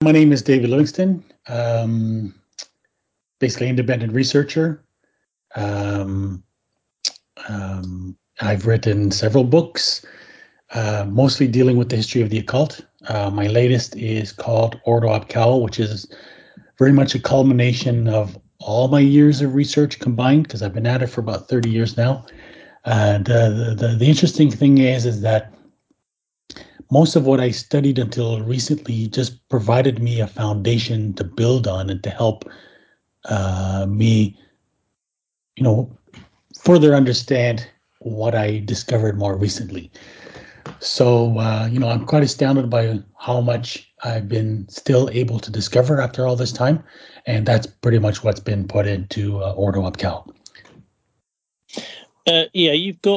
My name is David Livingston, basically independent researcher. Um, I've written several books, mostly dealing with the history of the occult. My latest is called Ordo Ab Chao, which is very much a culmination of all my years of research combined, because I've been at it for about 30 years now. And the interesting thing is that most of what I studied until recently just provided me a foundation to build on and to help me, you know, further understand what I discovered more recently. So, I'm quite astounded by how much I've been still able to discover after all this time. And that's pretty much what's been put into Ordo Ab Chao. Yeah,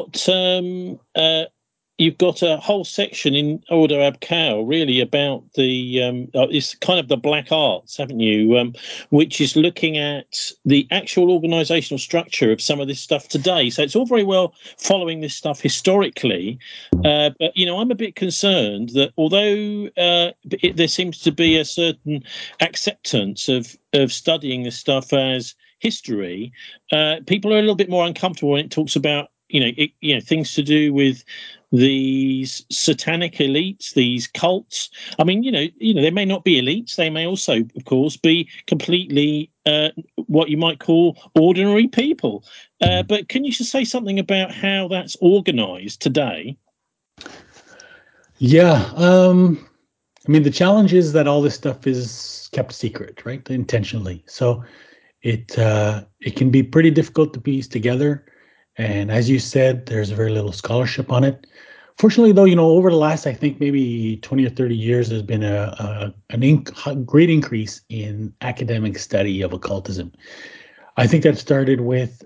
you've got a whole section in Ordo Ab Chao really about the it's kind of the black arts, haven't you? Which is looking at the actual organisational structure of some of this stuff today. So it's all very well following this stuff historically, but I'm a bit concerned that although there seems to be a certain acceptance of studying this stuff as history, people are a little bit more uncomfortable when it talks about things to do with these satanic elites, these cults. I mean, they may not be elites. They may also, of course, be completely what you might call ordinary people. But can you just say something about how that's organised today? Yeah. The challenge is that all this stuff is kept secret, right? Intentionally. So it can be pretty difficult to piece together. And as you said, there's very little scholarship on it. Fortunately, though, over the last, I think maybe 20 or 30 years, there's been a great increase in academic study of occultism. I think that started with,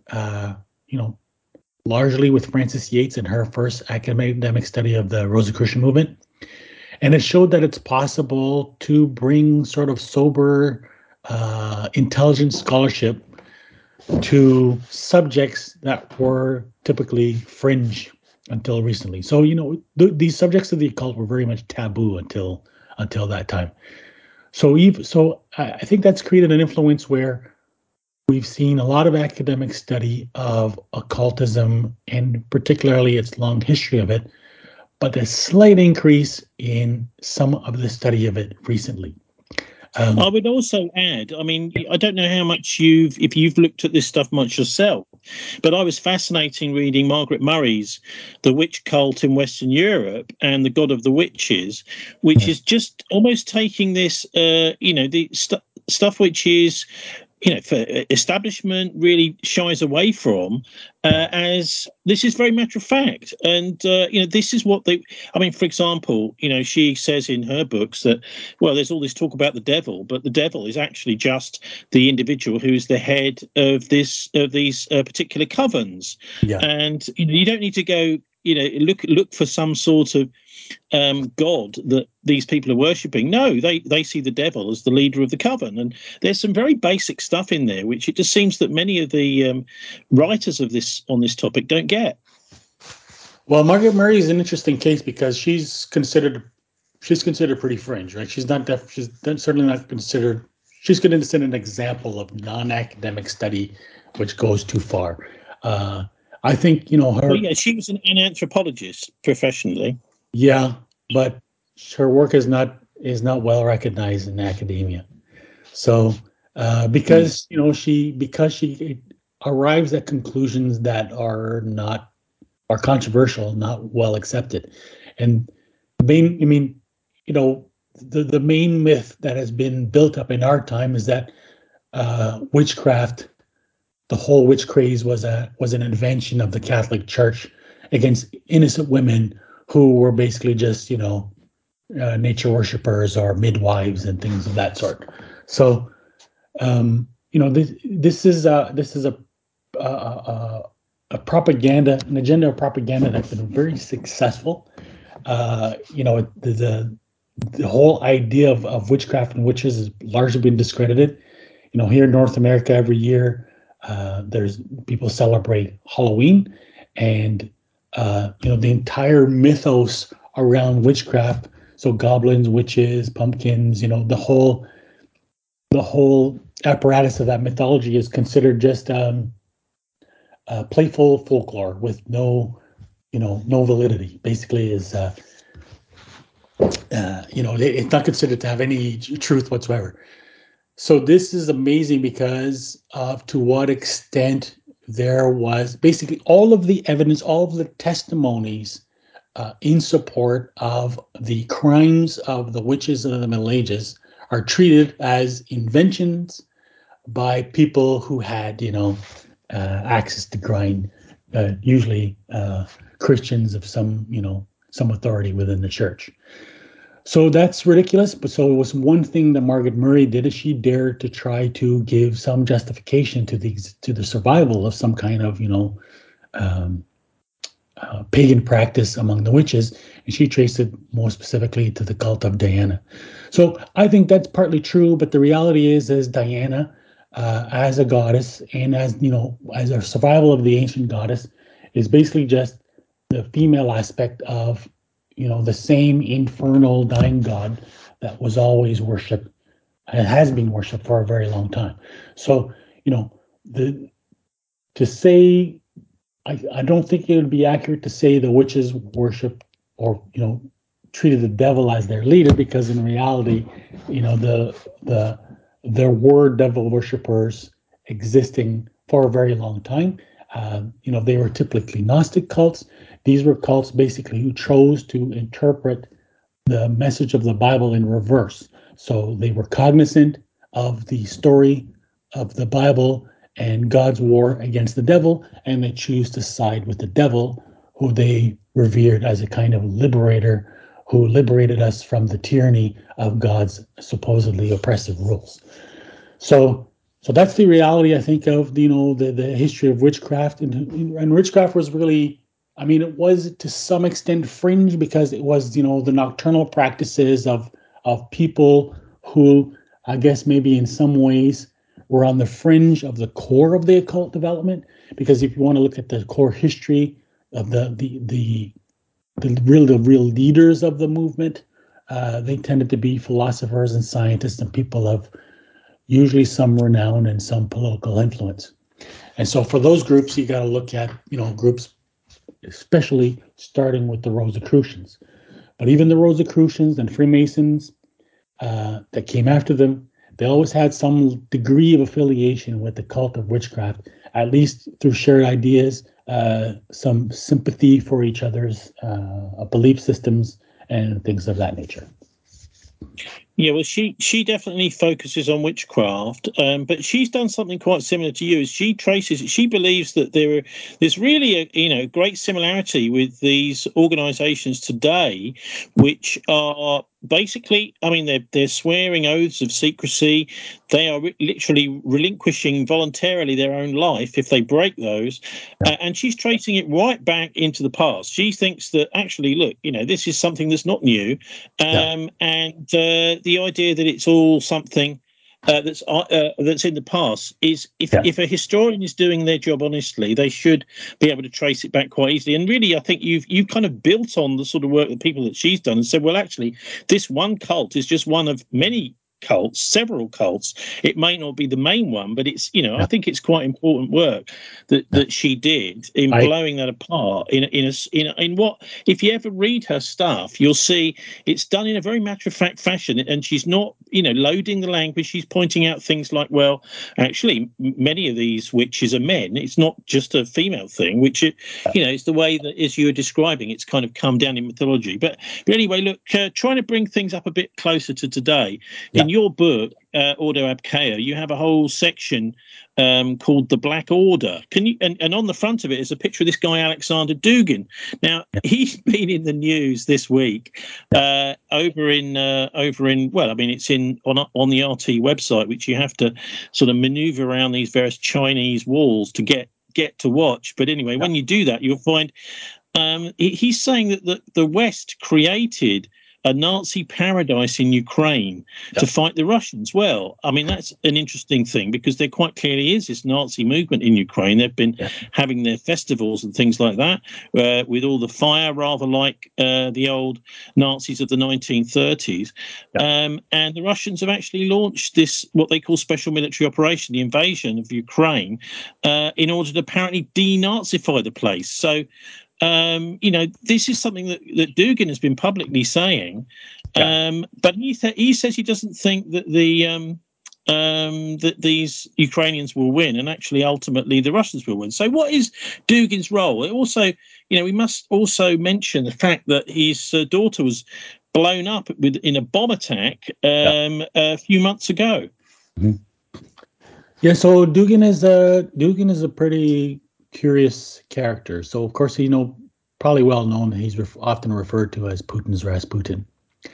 largely with Frances Yates and her first academic study of the Rosicrucian movement. And it showed that it's possible to bring sort of sober, intelligent scholarship to subjects that were typically fringe until recently. So, these subjects of the occult were very much taboo until that time. So, I think that's created an influence where we've seen a lot of academic study of occultism and particularly its long history of it, but a slight increase in some of the study of it recently. I would also add, I don't know how much if you've looked at this stuff much yourself, but I was fascinating reading Margaret Murray's The Witch Cult in Western Europe and The God of the Witches, which is just almost taking this, the stuff which is, for establishment really shies away from, as this is very matter of fact. And, this is what for example, she says in her books that, well, there's all this talk about the devil, but the devil is actually just the individual who's the head of these particular covens. Yeah. And, you don't need to go, look for some sort of God that these people are worshipping. No, they see the devil as the leader of the coven, and there's some very basic stuff in there which it just seems that many of the writers of this on this topic don't get. Well, Margaret Murray is an interesting case because she's considered pretty fringe, right? She's certainly not considered. She's considered an example of non-academic study, which goes too far. I think her. Well, yeah, she was an anthropologist professionally. Yeah, but her work is not well recognized in academia. So because she arrives at conclusions that are controversial, not well accepted, and the main myth that has been built up in our time is that witchcraft, the whole witch craze, was an invention of the Catholic Church against innocent women who were basically just nature worshippers or midwives and things of that sort. So this is a propaganda, an agenda of propaganda that's been very successful. The whole idea of witchcraft and witches has largely been discredited. Here in North America, every year, there's people celebrate Halloween, and the entire mythos around witchcraft So goblins, witches, pumpkins, the whole apparatus of that mythology is considered just playful folklore with no validity. Basically, it's not considered to have any truth whatsoever. So this is amazing because of to what extent there was basically all of the evidence, all of the testimonies in support of the crimes of the witches of the Middle Ages are treated as inventions by people who had, access to grind, usually Christians of some authority within the church. So that's ridiculous. But so it was one thing that Margaret Murray did is she dared to try to give some justification to the survival of some kind of um, pagan practice among the witches, and she traced it more specifically to the cult of Diana. So I think that's partly true, but the reality is Diana, as a goddess and as a survival of the ancient goddess, is basically just the female aspect of the same infernal dying god that was always worshipped and has been worshipped for a very long time. So the to say I don't think it would be accurate to say the witches worship or treated the devil as their leader, because in reality, the there were devil worshippers existing for a very long time. They were typically Gnostic cults. These were cults basically who chose to interpret the message of the Bible in reverse. So they were cognizant of the story of the Bible and God's war against the devil, and they choose to side with the devil, who they revered as a kind of liberator who liberated us from the tyranny of God's supposedly oppressive rules. So that's the reality, I think, of the history of witchcraft, and witchcraft was really, I mean, it was to some extent fringe because it was the nocturnal practices of people who, I guess, maybe in some ways were on the fringe of the core of the occult development. Because if you want to look at the core history of the real leaders of the movement, they tended to be philosophers and scientists and people of usually some renown and some political influence. And so for those groups, you got to look at groups, especially starting with the Rosicrucians. But even the Rosicrucians and Freemasons that came after them, they always had some degree of affiliation with the cult of witchcraft, at least through shared ideas, some sympathy for each other's belief systems, and things of that nature. Yeah, well, she definitely focuses on witchcraft, but she's done something quite similar to you. Is she traces? She believes that there's really a great similarity with these organisations today, which are basically, I mean, they're swearing oaths of secrecy. They are literally relinquishing voluntarily their own life if they break those, and she's tracing it right back into the past. She thinks that actually, look, this is something that's not new, and the idea that it's all something that's in the past is if a historian is doing their job honestly, they should be able to trace it back quite easily. And really, I think you've kind of built on the sort of work that people that she's done and said, well, actually, this one cult is just one of many cults, several cults. It may not be the main one, but it's I think it's quite important work that she did in blowing that apart in what, if you ever read her stuff, you'll see it's done in a very matter-of-fact fashion, and she's not loading the language. She's pointing out things like, well, actually many of these witches are men. It's not just a female thing, which it's the way that, as you were describing, it's kind of come down in mythology. But anyway, look, trying to bring things up a bit closer to today. In your book, Ordo Ab Chao, you have a whole section called The Black Order. Can you? And on the front of it is a picture of this guy Alexander Dugin. Now he's been in the news this week over in well, I mean, it's on the RT website, which you have to sort of maneuver around these various Chinese walls to get to watch. But anyway, when you do that, you'll find he's saying that the West created a Nazi paradise in Ukraine to fight the Russians. Well, I mean, that's an interesting thing because there quite clearly is this Nazi movement in Ukraine. They've been having their festivals and things like that with all the fire, rather like the old Nazis of the 1930s. And the Russians have actually launched this, what they call special military operation, the invasion of Ukraine, in order to apparently denazify the place. So, this is something that Dugin has been publicly saying, but he says he doesn't think that that these Ukrainians will win, and actually, ultimately, the Russians will win. So, what is Dugin's role? It also, we must also mention the fact that his daughter was blown up in a bomb attack a few months ago. Mm-hmm. Yeah, so Dugin is a pretty curious character. So of course, probably well known. He's often referred to as Putin's Rasputin.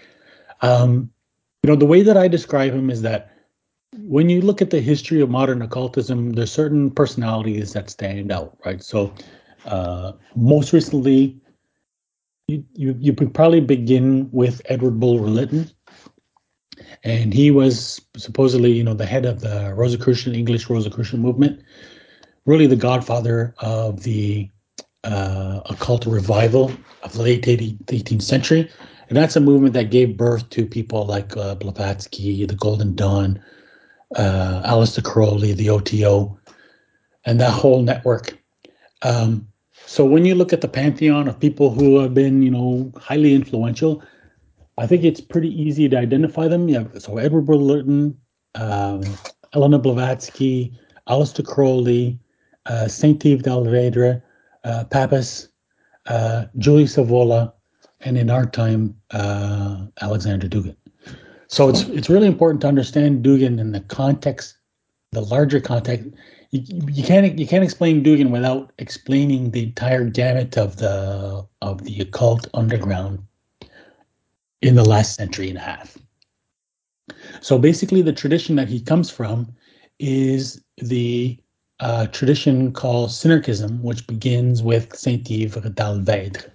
The way that I describe him is that when you look at the history of modern occultism, there's certain personalities that stand out, right? So most recently, you could probably begin with Edward Bulwer Lytton. And he was supposedly, the head of the Rosicrucian, English Rosicrucian movement, really the godfather of the occult revival of the late 18th century. And that's a movement that gave birth to people like Blavatsky, the Golden Dawn, Aleister Crowley, the OTO, and that whole network. So when you look at the pantheon of people who have been, highly influential, I think it's pretty easy to identify them. Yeah, so Edward Bulwer Lytton, Elena Blavatsky, Aleister Crowley, Saint Yves Dalvedre, Pappas, Julius Evola, and in our time, Alexander Dugin. So it's really important to understand Dugin in the context, the larger context. You can't explain Dugin without explaining the entire gamut of the occult underground in the last century and a half. So basically, the tradition that he comes from is the tradition called Synarchism, which begins with Saint Yves Dalvedre.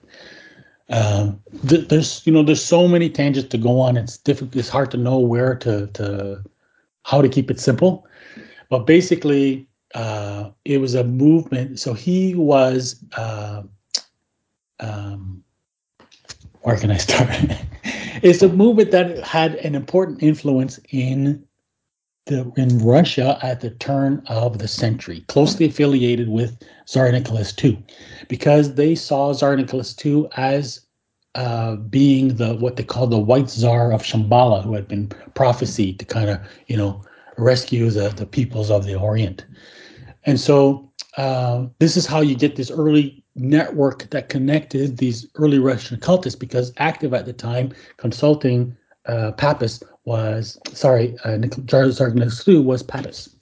There's so many tangents to go on. It's difficult. It's hard to know where how to keep it simple. But basically, it was a movement. So he was. Where can I start? It's a movement that had an important influence in Russia at the turn of the century, closely affiliated with Tsar Nicholas II, because they saw Tsar Nicholas II as being what they call the White Tsar of Shambhala, who had been prophesied to kind of rescue the peoples of the Orient. And so this is how you get this early network that connected these early Russian occultists, because active at the time, consulting Papus was, Tsar Nicholas II was Papus.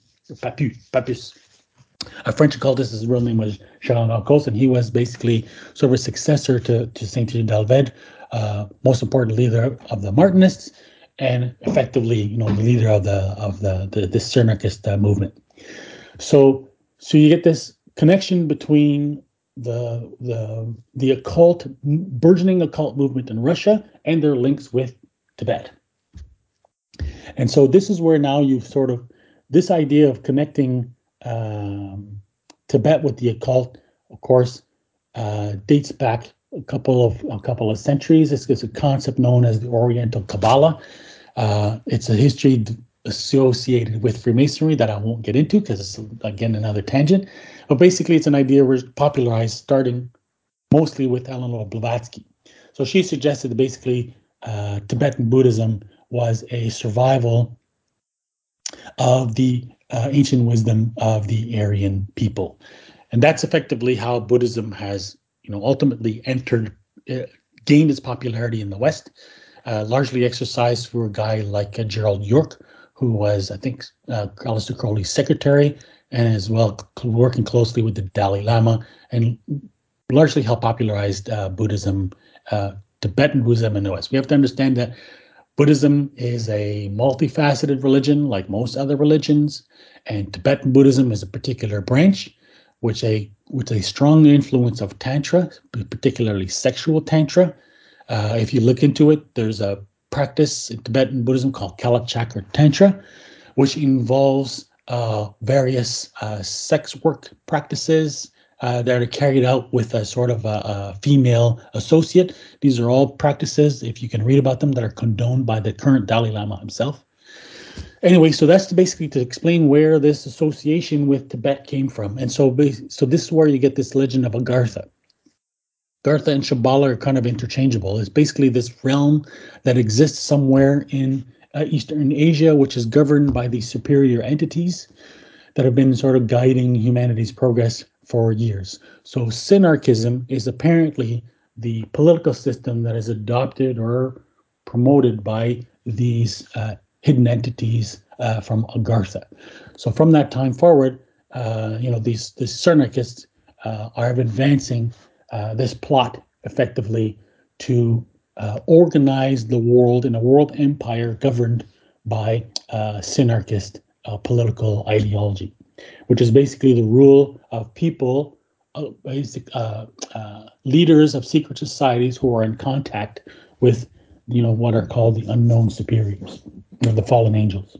A French occultist, his real name was Charles Alcos, and he was basically sort of a successor to Saint Dalvedre, most important leader of the Martinists, and effectively, the leader of the Synarchist movement. So you get this connection between the occult, burgeoning occult movement in Russia and their links with Tibet. And so this is where now you've sort of, this idea of connecting Tibet with the occult, of course, dates back a couple of centuries. This is a concept known as the Oriental Kabbalah. It's a history associated with Freemasonry that I won't get into because it's, again, another tangent. But basically, it's an idea popularized starting mostly with Eleanor Blavatsky. So she suggested that basically Tibetan Buddhism was a survival of the ancient wisdom of the Aryan people. And that's effectively how Buddhism has, ultimately gained its popularity in the West, largely exercised through a guy like Gerald York, who was, I think, Aleister Crowley's secretary, and as well working closely with the Dalai Lama, and largely helped popularize Buddhism, Tibetan Buddhism in the West. We have to understand that Buddhism is a multifaceted religion like most other religions, and Tibetan Buddhism is a particular branch with a strong influence of Tantra, particularly sexual Tantra, If you look into it, there's a practice in Tibetan Buddhism called Kalachakra Tantra, which involves various sex work practices that are carried out with a sort of a female associate. These are all practices, if you can read about them, that are condoned by the current Dalai Lama himself. Anyway, so that's basically to explain where this association with Tibet came from. And so this is where you get this legend of Agartha. Gartha and Shambhala are kind of interchangeable. It's basically this realm that exists somewhere in Eastern Asia, which is governed by these superior entities that have been sort of guiding humanity's progress for years. So synarchism is apparently the political system that is adopted or promoted by these hidden entities from Agartha. So from that time forward, these synarchists are advancing this plot effectively to organize the world in a world empire governed by synarchist political ideology, which is basically the rule of people, leaders of secret societies who are in contact with, what are called the unknown superiors, the fallen angels.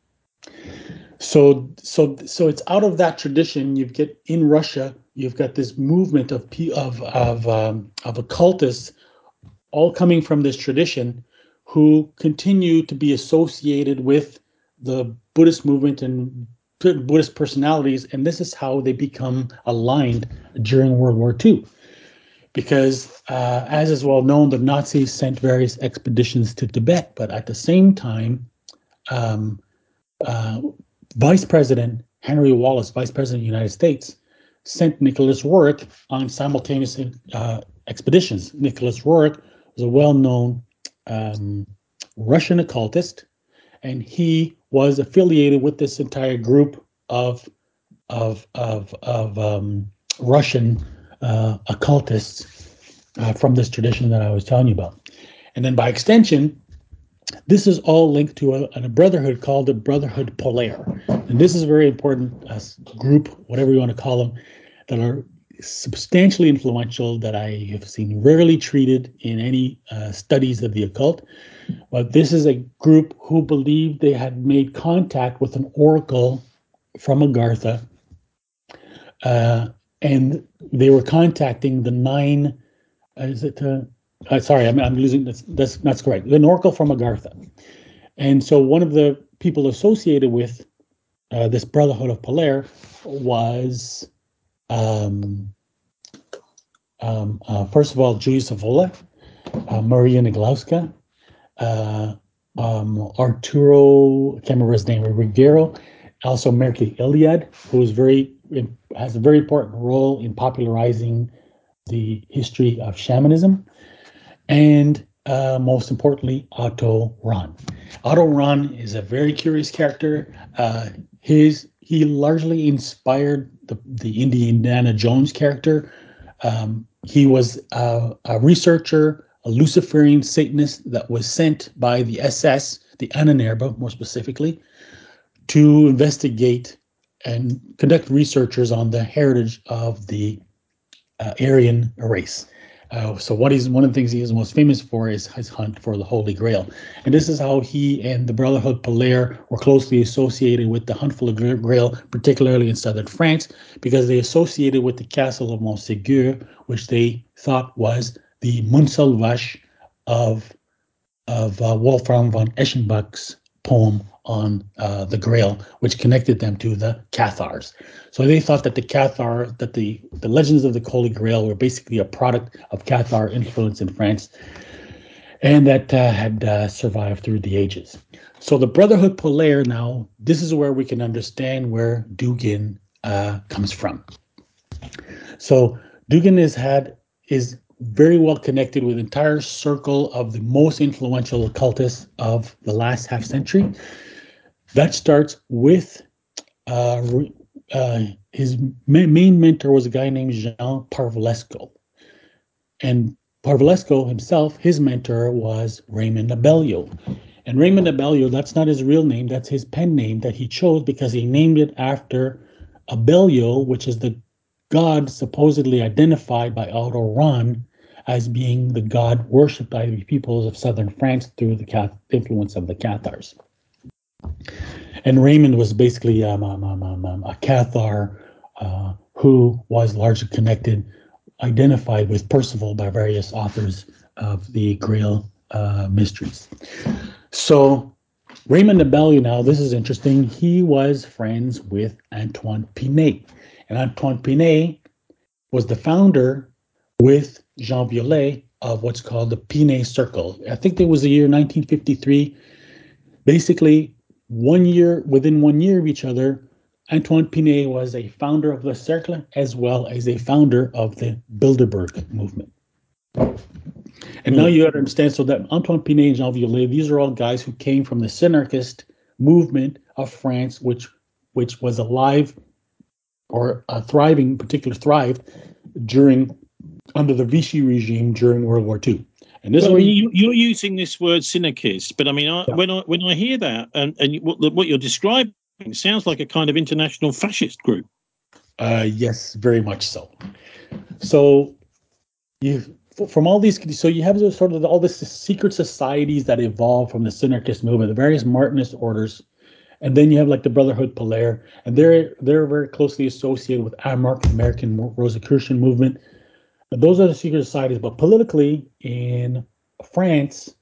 So it's out of that tradition. You get in Russia, you've got this movement of occultists, all coming from this tradition, who continue to be associated with the Buddhist movement and Buddhist personalities, and this is how they become aligned during World War II. Because, as is well known, the Nazis sent various expeditions to Tibet, but at the same time, Vice President Henry Wallace, Vice President of the United States, sent Nicholas Roerich on simultaneous expeditions. Nicholas Roerich was a well-known Russian occultist, and he was affiliated with this entire group of Russian occultists from this tradition that I was telling you about. And then by extension, this is all linked to a brotherhood called the Brotherhood Polaire. And this is a very important group, whatever you want to call them, that are substantially influential, that I have seen rarely treated in any studies of the occult. But this is a group who believed they had made contact with an oracle from Agartha, and they were contacting the nine. Sorry, I'm losing this. That's correct. An oracle from Agartha. And so one of the people associated with this Brotherhood of Polaire was, first of all, Julia Savola, Maria Niglowska, Arturo, I can't remember his name, Ruggiero, also Mercury Iliad, who has a very important role in popularizing the history of shamanism, and most importantly, Otto Rahn. Otto Rahn is a very curious character. He largely inspired the Indiana Jones character. He was a researcher, a Luciferian Satanist that was sent by the SS, the Ahnenerbe more specifically, to investigate and conduct researches on the heritage of the Aryan race. So one of the things he is most famous for is his hunt for the Holy Grail. And this is how he and the Brotherhood Polaire were closely associated with the hunt for the Grail, particularly in southern France, because they associated with the castle of Montségur, which they thought was the Mont Sauvage of Wolfram von Eschenbach's poem on the Grail, which connected them to the Cathars. So they thought that the legends of the Holy Grail were basically a product of Cathar influence in France, and that had survived through the ages. So the Brotherhood Polaire, now, this is where we can understand where Dugin comes from. So Dugin is very well connected with the entire circle of the most influential occultists of the last half century. That starts with his main mentor was a guy named Jean Parvulesco. And Parvulesco himself, his mentor was Raymond Abellio. And Raymond Abellio, that's not his real name, that's his pen name that he chose because he named it after Abellio, which is the god supposedly identified by Otto Rahn as being the god worshipped by the peoples of southern France through the influence of the Cathars. And Raymond was basically a Cathar who was largely connected, identified with Percival by various authors of the Grail mysteries. So Raymond de Bellieu, now this is interesting, he was friends with Antoine Pinet. And Antoine Pinet was the founder with Jean Violet of what's called the Pinet Circle. I think it was the year 1953. Basically, within 1 year of each other, Antoine Pinet was a founder of Le Cercle as well as a founder of the Bilderberg movement. And now you got to understand, so that Antoine Pinet and Jean Violet, these are all guys who came from the synarchist movement of France, which was alive or thriving, particularly thrived under the Vichy regime during World War II. And this you're using this word synarchist, but I mean, when I hear that and what you're describing, it sounds like a kind of international fascist group. Yes, very much so. So from all these, so you have sort of all this secret societies that evolved from the synarchist movement, the various Martinist orders, and then you have like the Brotherhood Polaire, and they're very closely associated with AMARC, the American Rosicrucian movement. Those are the secret societies, but politically in France,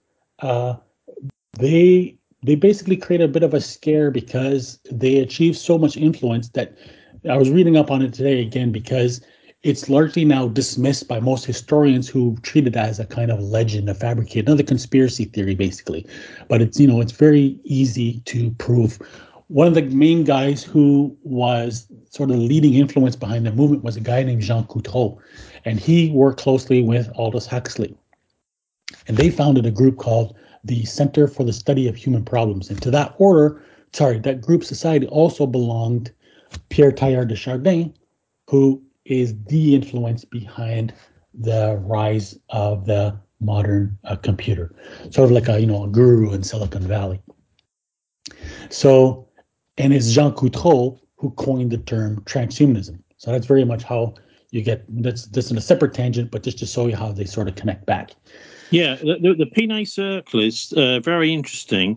they basically create a bit of a scare because they achieve so much influence that I was reading up on it today again, because it's largely now dismissed by most historians who treat it as a kind of legend, a fabricated, another conspiracy theory, basically. But it's very easy to prove. One of the main guys who was sort of the leading influence behind the movement was a guy named Jean Coutreau, and he worked closely with Aldous Huxley. And they founded a group called the Center for the Study of Human Problems. And to that that group society also belonged Pierre Teilhard de Chardin, who is the influence behind the rise of the modern computer, sort of like a guru in Silicon Valley. So, and it's Jean Coutreau who coined the term transhumanism. So that's very much how you get that's in a separate tangent, but just to show you how they sort of connect back. Yeah, the Pinet Circle is very interesting.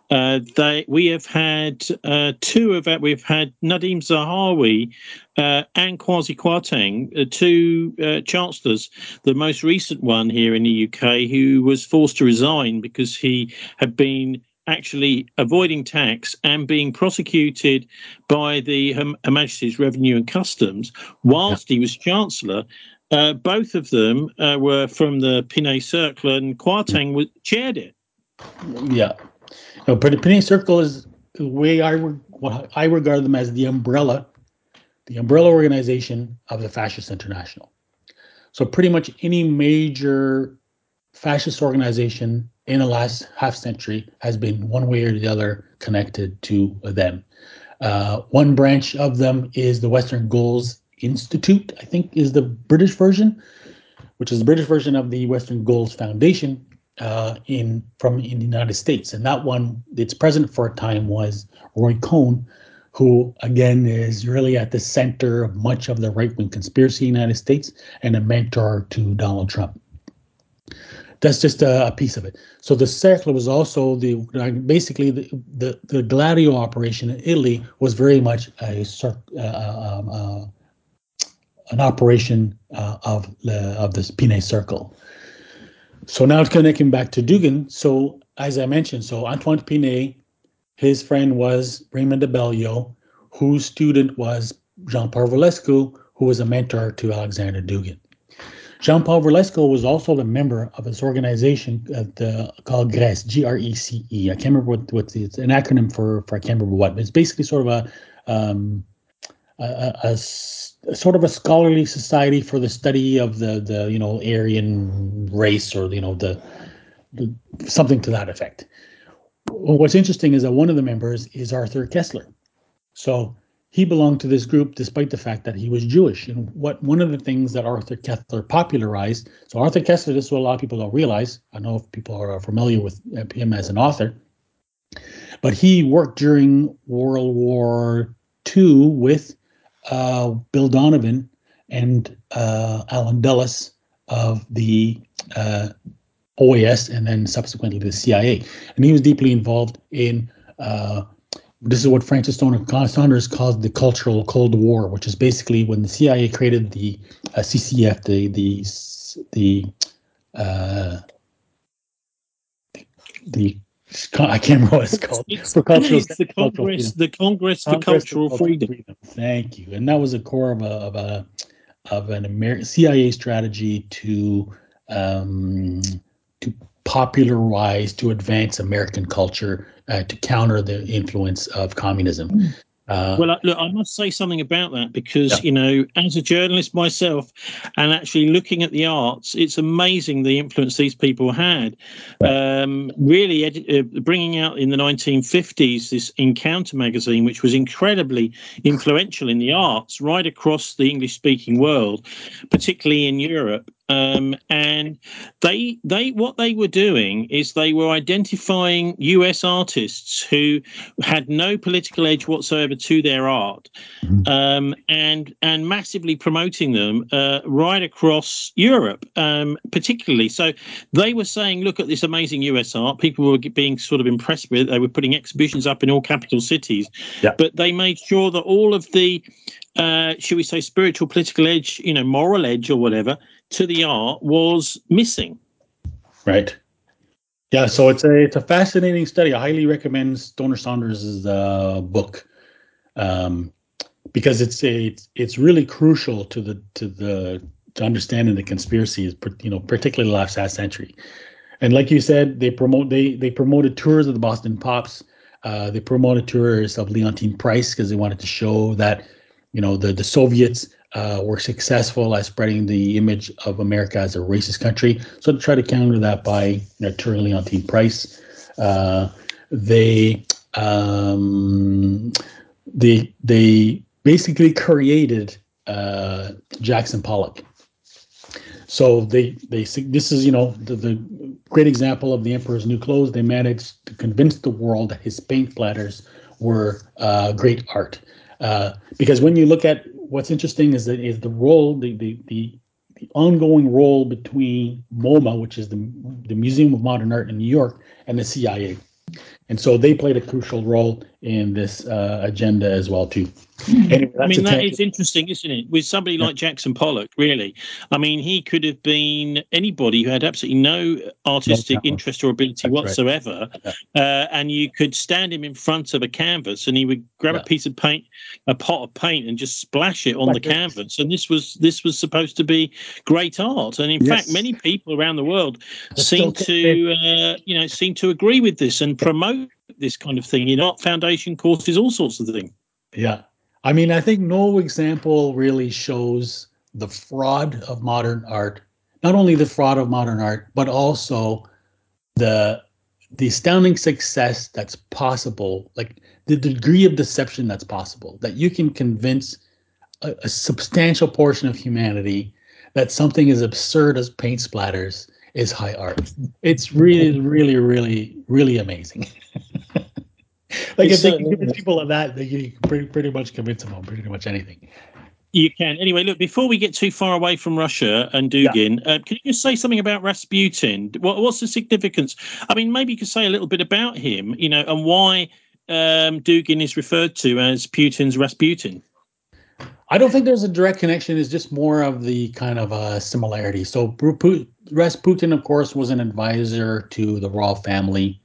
We have had two of that. We've had Nadim Zahawi and Kwasi Kwarteng, two chancellors. The most recent one here in the UK, who was forced to resign because he had been actually avoiding tax and being prosecuted by the Her Majesty's Revenue and Customs whilst he was Chancellor. Both of them were from the Pinet Circle, and Kwarteng chaired it. Yeah. But the Pinet Circle is the way I regard them as the umbrella organization of the Fascist International. So pretty much any major fascist organization in the last half century has been one way or the other connected to them. One branch of them is the Western Goals Institute, I think is the British version, which is the British version of the Western Goals Foundation in the United States. And that one, its president for a time was Roy Cohn, who again is really at the center of much of the right-wing conspiracy in the United States and a mentor to Donald Trump. That's just a piece of it. So the Cercle was also basically the Gladio operation in Italy was very much an operation of this Pinet Circle. So now it's connecting back to Dugin. So as I mentioned, so Antoine Pinet, his friend was Raymond de Bellieu, whose student was Jean-Paul Voulescu, who was a mentor to Alexander Dugin. Jean-Paul Voulescu was also the member of this organization called GRECE, G-R-E-C-E. I can't remember it's an acronym for I can't remember what. But it's basically sort of a sort of a scholarly society for the study of the Aryan race, or the something to that effect. What's interesting is that one of the members is Arthur Koestler. So he belonged to this group despite the fact that he was Jewish. And one of the things that Arthur Koestler popularized, so Arthur Koestler, this is what a lot of people don't realize. I don't know if people are familiar with him as an author, but he worked during World War II with Bill Donovan and Alan Dulles of the OAS and then subsequently the CIA. And he was deeply involved in this is what Francis Saunders called the Cultural Cold War, which is basically when the CIA created the CCF, the I can't remember what it's called. For cultural, it's the Congress, the Congress for Cultural Freedom. Thank you. And that was a core of an American CIA strategy to popularize, to advance American culture, to counter the influence of communism. Well, look, I must say something about that because, you know, as a journalist myself and actually looking at the arts, it's amazing the influence these people had. Right. Really bringing out in the 1950s this Encounter magazine, which was incredibly influential in the arts right across the English-speaking world, particularly in Europe. And they what they were doing is they were identifying US artists who had no political edge whatsoever to their art, and massively promoting them right across Europe, particularly. So they were saying, look at this amazing US art. People were being sort of impressed with it. They were putting exhibitions up in all capital cities, but they made sure that all of the should we say spiritual, political edge, you know, moral edge or whatever to the art was missing. Right. Yeah. So it's a fascinating study. I highly recommend Stoner Saunders' book, because it's really crucial to understanding the conspiracies, you know, particularly the last half century. And like you said, they promoted tours of the Boston Pops. They promoted tours of Leontyne Price because they wanted to show that, you know, the Soviets were successful at spreading the image of America as a racist country. So to try to counter that by, you know, touring Leontyne Price, they basically created Jackson Pollock. So this is, you know, the great example of the Emperor's New Clothes. They managed to convince the world that his paint splatters were great art. Because when you look at what's interesting is the role, the ongoing role between MoMA, which is the Museum of Modern Art in New York, and the CIA. And so they played a crucial role in this agenda as well, too. Anyway, I mean, that is interesting, isn't it? With somebody like Jackson Pollock, really. I mean, he could have been anybody who had absolutely no artistic interest or ability whatsoever. Right. And you could stand him in front of a canvas and he would grab a piece of paint, a pot of paint, and just splash it on the canvas. And this was supposed to be great art. And in fact, many people around the world seem to agree with this and promote this kind of thing in art foundation courses, all sorts of things. Yeah. I mean, I think no example really shows the fraud of modern art, not only the fraud of modern art, but also the astounding success that's possible, like the degree of deception that's possible, that you can convince a substantial portion of humanity that something as absurd as paint splatters is high art. It's really, really, really, really amazing. Like if they can convince people of that, they can pretty much convince them on pretty much anything. You can. Anyway, look, before we get too far away from Russia and Dugin, can you just say something about Rasputin? What's the significance? I mean, maybe you could say a little bit about him, you know, and why Dugin is referred to as Putin's Rasputin. I don't think there's a direct connection. It's just more of the kind of similarity. So Rasputin, of course, was an advisor to the royal family.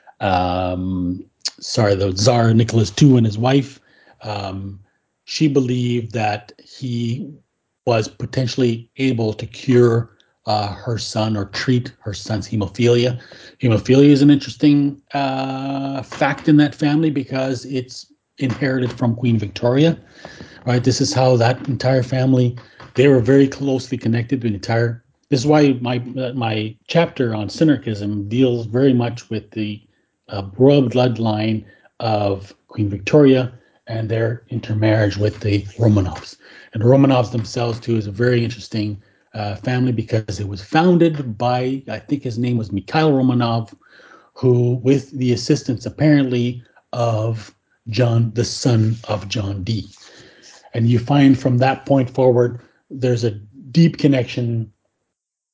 The Tsar Nicholas II and his wife. She believed that he was potentially able to cure her son or treat her son's hemophilia. Hemophilia is an interesting fact in that family because it's inherited from Queen Victoria. Right, this is how that entire family, they were very closely connected to the entire. This is why my chapter on synarchism deals very much with the royal bloodline of Queen Victoria and their intermarriage with the Romanovs. And the Romanovs themselves, too, is a very interesting family because it was founded by, I think his name was Mikhail Romanov, who, with the assistance apparently of John, the son of John Dee. And you find from that point forward, there's a deep connection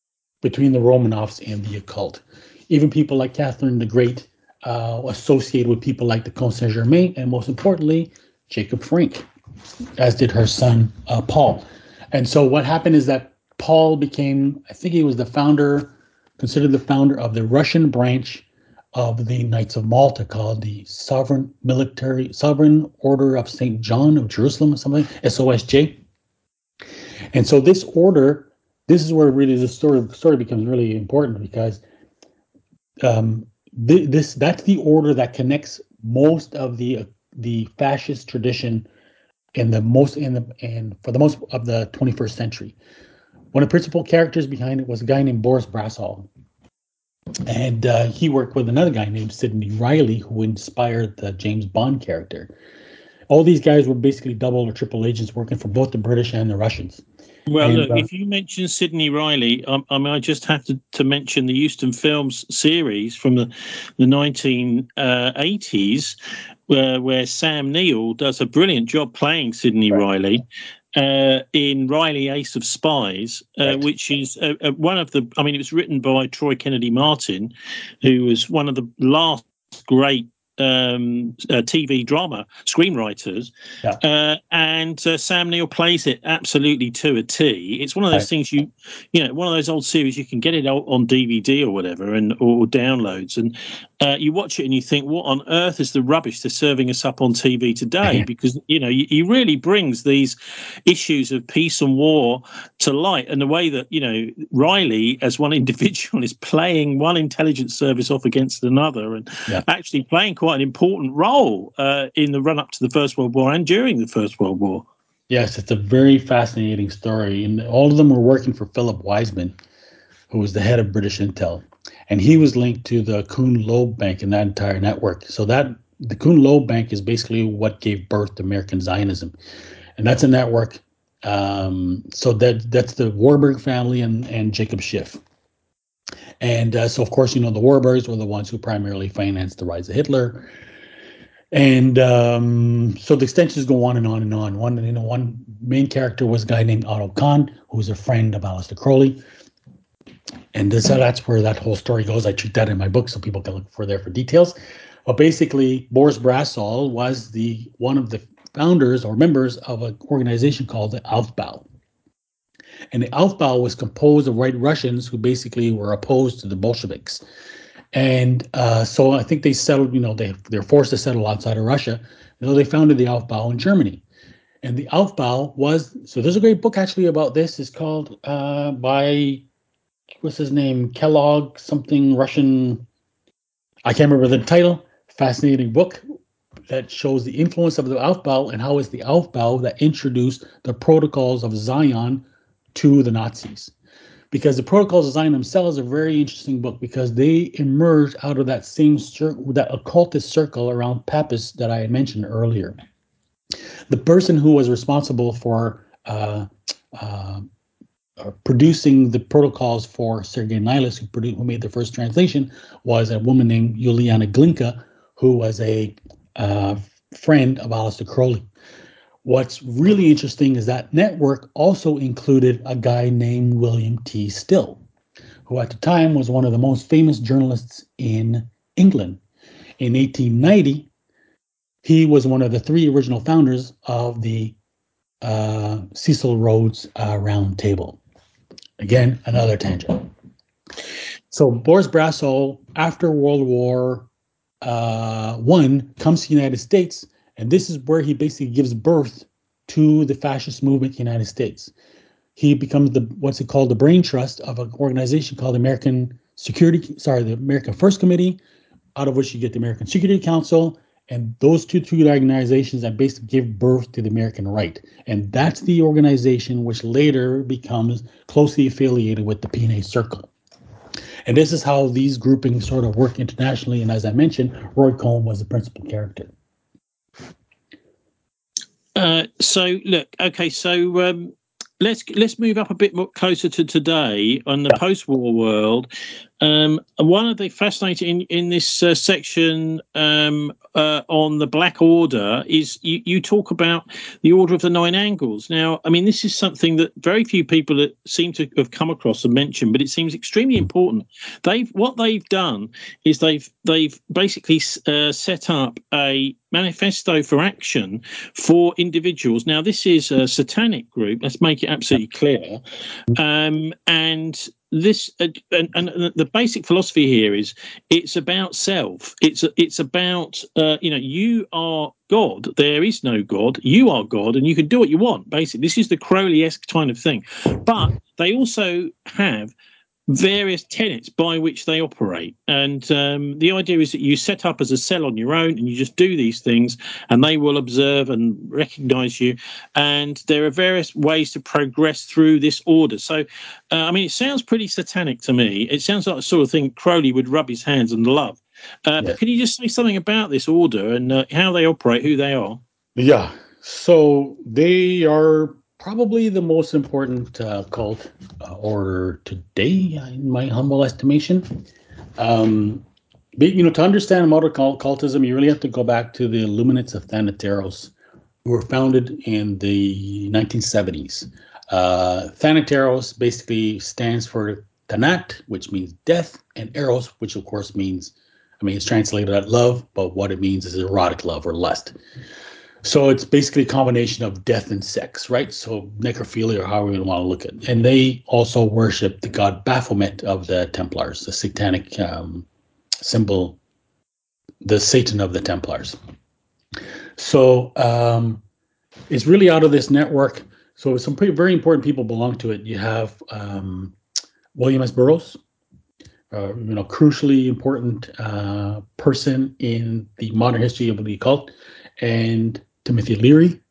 between the Romanovs and the occult. Even people like Catherine the Great associated with people like the Comte Saint Germain, and most importantly, Jacob Frank, as did her son Paul. And so what happened is that Paul became, I think he was the founder, considered the founder of the Russian branch of the Knights of Malta, called the Sovereign Order of St. John of Jerusalem, or something, SOSJ. And so this order, this is where really the story becomes really important, because that's the order that connects most of the fascist tradition for the most of the 21st century. One of the principal characters behind it was a guy named Boris Brasov. And he worked with another guy named Sidney Riley, who inspired the James Bond character. All these guys were basically double or triple agents working for both the British and the Russians. Well, look, if you mention Sidney Riley, I just have to mention the Euston Films series from the 1980s, where Sam Neill does a brilliant job playing Sidney Riley. In Riley, Ace of Spies, which is one of the, I mean, it was written by Troy Kennedy Martin, who was one of the last great TV drama screenwriters. And Sam Neill plays it absolutely to a T. It's one of those things one of those old series you can get it on DVD or whatever, or downloads, and you watch it and you think, what on earth is the rubbish they're serving us up on TV today? Because he really brings these issues of peace and war to light, and the way that Riley as one individual is playing one intelligence service off against another, and actually playing quite an important role in the run up to the First World War and during the First World War. Yes, it's a very fascinating story, and all of them were working for Philip Wiseman, who was the head of British Intel, and he was linked to the Kuhn-Loeb Bank and that entire network. So that the Kuhn-Loeb Bank is basically what gave birth to American Zionism, and that's a network. So that's the Warburg family and Jacob Schiff. And so, of course, the Warburgs were the ones who primarily financed the rise of Hitler. And so the extensions go on and on and on. One main character was a guy named Otto Kahn, who was a friend of Aleister Crowley. And that's where that whole story goes. I treat that in my book so people can look for details. But basically, Boris Brasov was one of the founders or members of an organization called the Aufbau. And the Aufbau was composed of White Russians who basically were opposed to the Bolsheviks. And so I think they settled, they're forced to settle outside of Russia. So they founded the Aufbau in Germany. And the Aufbau so there's a great book actually about this. It's called by, what's his name? Kellogg, something Russian. I can't remember the title. Fascinating book that shows the influence of the Aufbau and how it's the Aufbau that introduced the Protocols of Zion to the Nazis. Because the Protocols of Zion themselves are a very interesting book, because they emerged out of that same that occultist circle around Papists that I had mentioned earlier. The person who was responsible for producing the protocols for Sergei Nilus, who made the first translation, was a woman named Yuliana Glinka, who was a friend of Aleister Crowley. What's really interesting is that network also included a guy named William T. Still, who at the time was one of the most famous journalists in England. In 1890, he was one of the three original founders of the Cecil Rhodes Round Table. Again, another tangent. So Boris Brasov, after World War I, comes to the United States, and this is where he basically gives birth to the fascist movement in the United States. He becomes the brain trust of an organization called the American First Committee, out of which you get the American Security Council, and those two organizations that basically give birth to the American Right. And that's the organization which later becomes closely affiliated with the PNA Circle. And this is how these groupings sort of work internationally. And as I mentioned, Roy Cohn was the principal character. So let's move up a bit more closer to today on the post-war world. one of the fascinating in this section on the Black Order is you talk about the Order of the Nine Angles. Now, I mean, this is something that very few people seem to have come across and mentioned, but it seems extremely important. What they've done is they've basically set up a manifesto for action for individuals. Now, this is a satanic group. Let's make it absolutely clear. And this and the basic philosophy here is it's about self. It's about you are God. There is no God. You are God, and you can do what you want. Basically, this is the Crowley-esque kind of thing. But they also have various tenets by which they operate, and the idea is that you set up as a cell on your own and you just do these things and they will observe and recognize you, and there are various ways to progress through this order. So I mean, it sounds pretty satanic to me. It sounds like the sort of thing Crowley would rub his hands and love. But can you just say something about this order and how they operate, who they are? Yeah. So they are probably the most important cult order today, in my humble estimation. But, to understand modern cultism, you really have to go back to the Illuminates of Thanateros, who were founded in the 1970s. Thanateros basically stands for Thanat, which means death, and Eros, which of course means, it's translated as love, but what it means is erotic love or lust. So it's basically a combination of death and sex, right? So necrophilia, or however you want to look at it. And they also worship the god Baphomet of the Templars, the satanic symbol, the Satan of the Templars. So it's really out of this network. So some very important people belong to it. You have William S. Burroughs, crucially important person in the modern history of the occult, and Timothy Leary,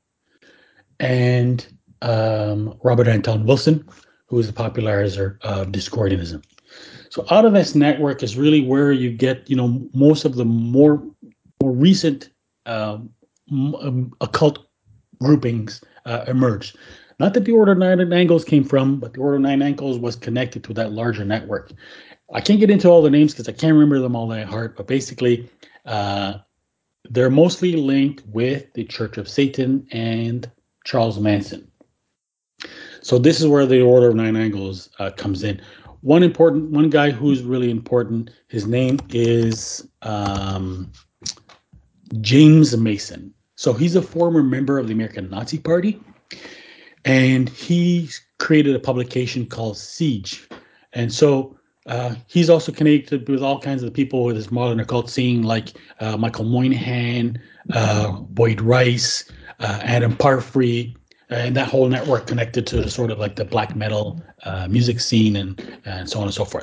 and Robert Anton Wilson, who is the popularizer of Discordianism. So out of this network is really where you get, most of the more recent occult groupings emerged. Not that the Order of Nine Angles came from, but the Order of Nine Angles was connected to that larger network. I can't get into all the names because I can't remember them all by heart, but basically they're mostly linked with the Church of Satan and Charles Manson. So this is where the Order of Nine Angles comes in. One guy who's really important, his name is James Mason. So he's a former member of the American Nazi Party, and he created a publication called Siege. And so he's also connected with all kinds of people with this modern occult scene, like Michael Moynihan, Boyd Rice, Adam Parfrey, and that whole network connected to the sort of like the black metal music scene and so on and so forth.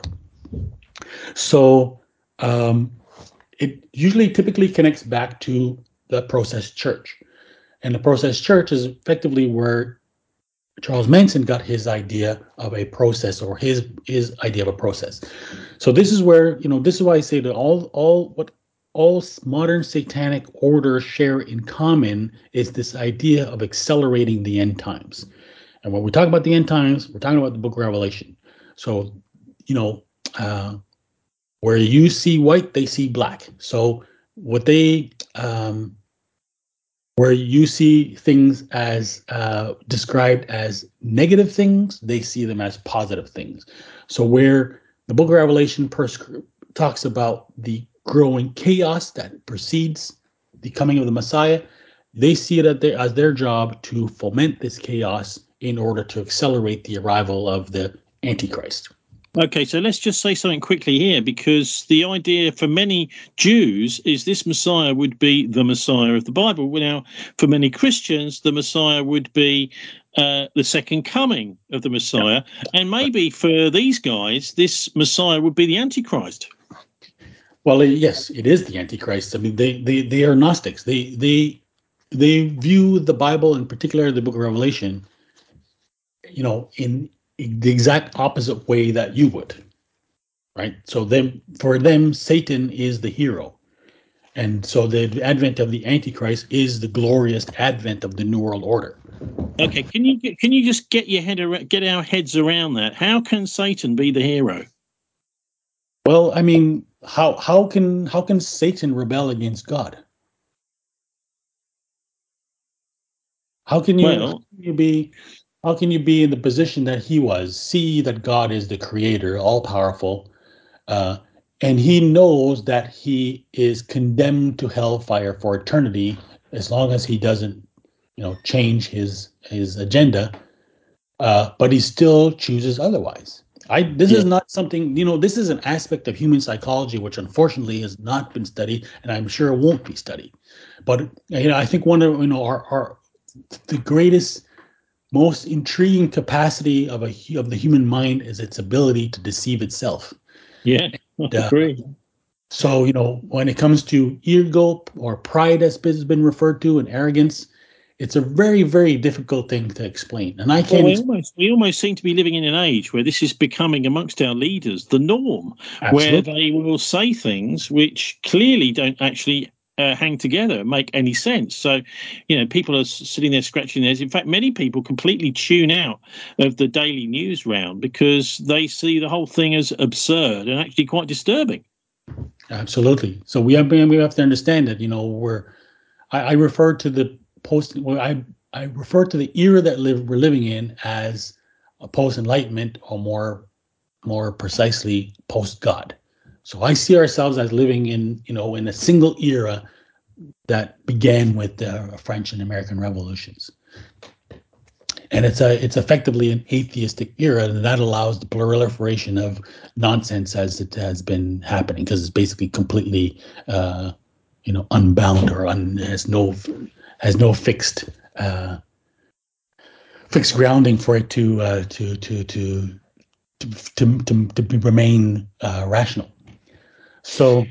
So it usually typically connects back to the Process Church. And the Process Church is effectively where Charles Manson got his idea of a process, or his idea of a process. So this is where, this is why I say that all modern satanic orders share in common is this idea of accelerating the end times. And when we talk about the end times, we're talking about the book of Revelation. So, where you see white, they see black. So where you see things as described as negative things, they see them as positive things. So where the book of Revelation talks about the growing chaos that precedes the coming of the Messiah, they see it as their job to foment this chaos in order to accelerate the arrival of the Antichrist. Okay, so let's just say something quickly here, because the idea for many Jews is this Messiah would be the Messiah of the Bible. Now, for many Christians, the Messiah would be the second coming of the Messiah. And maybe for these guys, this Messiah would be the Antichrist. Well, yes, it is the Antichrist. I mean, they are Gnostics. They view the Bible, in particular the book of Revelation, in the exact opposite way that you would, right? So for them, Satan is the hero. And so the advent of the Antichrist is the glorious advent of the New World Order. Okay, can you just get our heads around that? How can Satan be the hero? Well, I mean, how can Satan rebel against God? How can you how Well, can you be how can you be in the position that he was? See that God is the creator, all powerful, uh, and he knows that he is condemned to hellfire for eternity as long as he doesn't, change his agenda. But he still chooses otherwise. This yeah. is not something, this is an aspect of human psychology which unfortunately has not been studied, and I'm sure it won't be studied. But I think one of our the greatest, most intriguing capacity of the human mind is its ability to deceive itself. Yeah, I Uh, agree. so when it comes to ego or pride, as has been referred to, and arrogance, it's a very, very difficult thing to explain, and I Well, can't we almost seem to be living in an age where this is becoming amongst our leaders the norm, where absolutely. they will say things which clearly don't actually hang together and make any sense. So, people are sitting there scratching their heads. In fact, many people completely tune out of the daily news round because they see the whole thing as absurd and actually quite disturbing. Absolutely. So we have to understand that I refer to the post well, I refer to the era that we're living in as a post Enlightenment, or more precisely post God. So I see ourselves as living in a single era that began with the French and American revolutions. And it's effectively an atheistic era, and that allows the proliferation of nonsense as it has been happening, because it's basically completely unbound, or has no fixed grounding for it to remain rational. So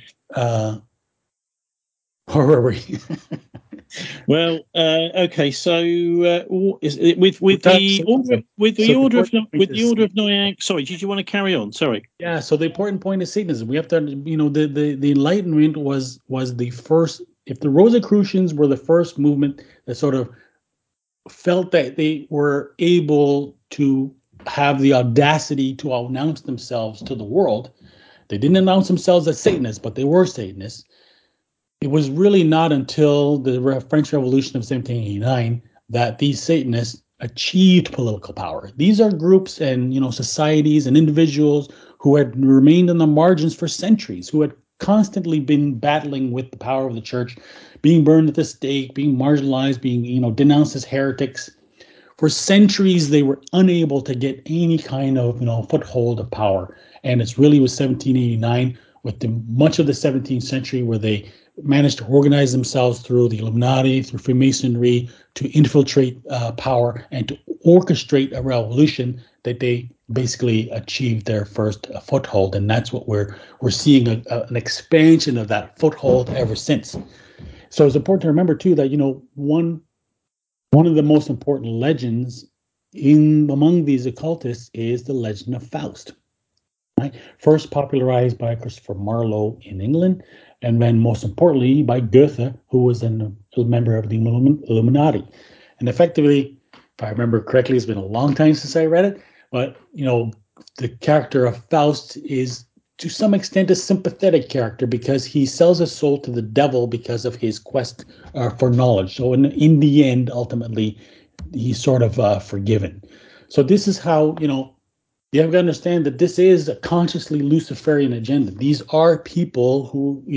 where were we? Well, okay. So, is it with Time the order Satanism. with So the the order of important point with the is, order of Nyack? Sorry, did you want to carry on? Sorry. yeah. So the important point is Satanism. We have to, the Enlightenment was the first. If the Rosicrucians were the first movement that sort of felt that they were able to have the audacity to announce themselves to the world, they didn't announce themselves as Satanists, but they were Satanists. It was really not until the French Revolution of 1789 that these Satanists achieved political power. These are groups and societies and individuals who had remained on the margins for centuries, who had constantly been battling with the power of the church, being burned at the stake, being marginalized, being denounced as heretics. For centuries, they were unable to get any kind of foothold of power, and it's really with 1789, with much of the 17th century, where they managed to organize themselves through the Illuminati, through Freemasonry, to infiltrate power and to orchestrate a revolution, that they basically achieved their first foothold, and that's what we're seeing, an expansion of that foothold ever since. So it's important to remember too that one of the most important legends in among these occultists is the legend of Faust, right? First popularized by Christopher Marlowe in England, and then most importantly by Goethe, who was a member of the Illuminati. And effectively, if I remember correctly, it's been a long time since I read it, but the character of Faust is to some extent a sympathetic character, because he sells his soul to the devil because of his quest for knowledge. So in the end, ultimately, he's sort of forgiven. So this is how you have to understand that this is a consciously Luciferian agenda. These are people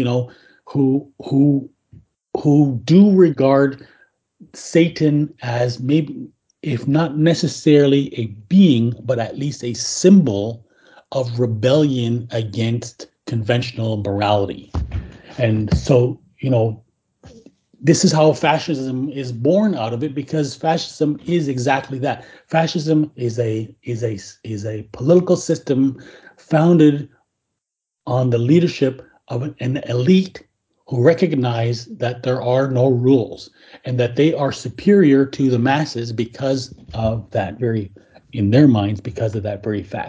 who do regard Satan as, maybe, if not necessarily a being, but at least a symbol of rebellion against conventional morality. And so, this is how fascism is born out of it, because fascism is exactly that. Fascism is a political system founded on the leadership of an elite who recognize that there are no rules, and that they are superior to the masses because of that very, in their minds, because of that very fact.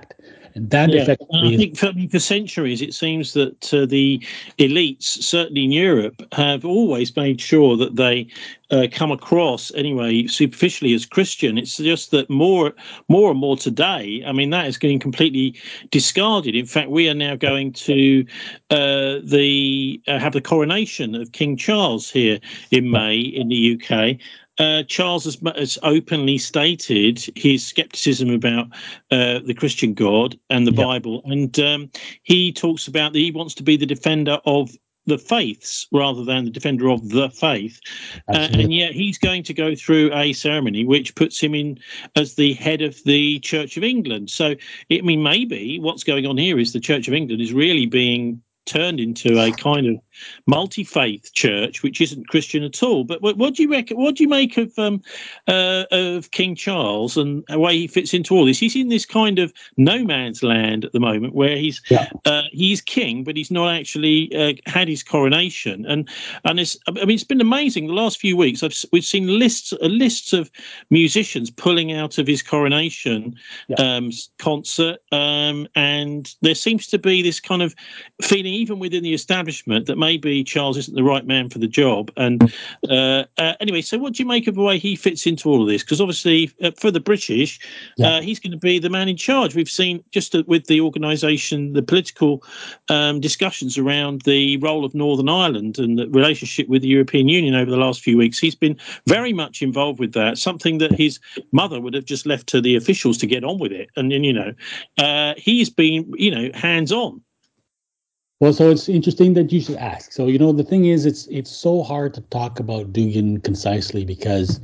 And that Yeah, I effectively is, think for centuries it seems that the elites, certainly in Europe, have always made sure that they come across anyway superficially as Christian. It's just that more and more today. I mean, that is getting completely discarded. In fact, we are now going to have the coronation of King Charles here in May in the UK. Charles has openly stated his skepticism about the Christian God and the Bible, and he talks about that he wants to be the defender of the faiths rather than the defender of the faith, and yet he's going to go through a ceremony which puts him in as the head of the Church of England. So, I mean, maybe what's going on here is the Church of England is really being turned into a kind of multi-faith church, which isn't Christian at all. But what do you reckon? What do you make of King Charles and the way he fits into all this? He's in this kind of no man's land at the moment, where he's king, but he's not actually had his coronation. And it's been amazing. The last few weeks, we've seen lists of musicians pulling out of his coronation concert, and there seems to be this kind of feeling, even within the establishment, that maybe Charles isn't the right man for the job. And anyway, so what do you make of the way he fits into all of this? Because obviously, for the British, he's going to be the man in charge. We've seen just with the organisation, the political discussions around the role of Northern Ireland and the relationship with the European Union over the last few weeks. He's been very much involved with that, something that his mother would have just left to the officials to get on with it. And he's been, hands on. well, so it's interesting that you should ask. So, the thing is, it's so hard to talk about Dugin concisely because,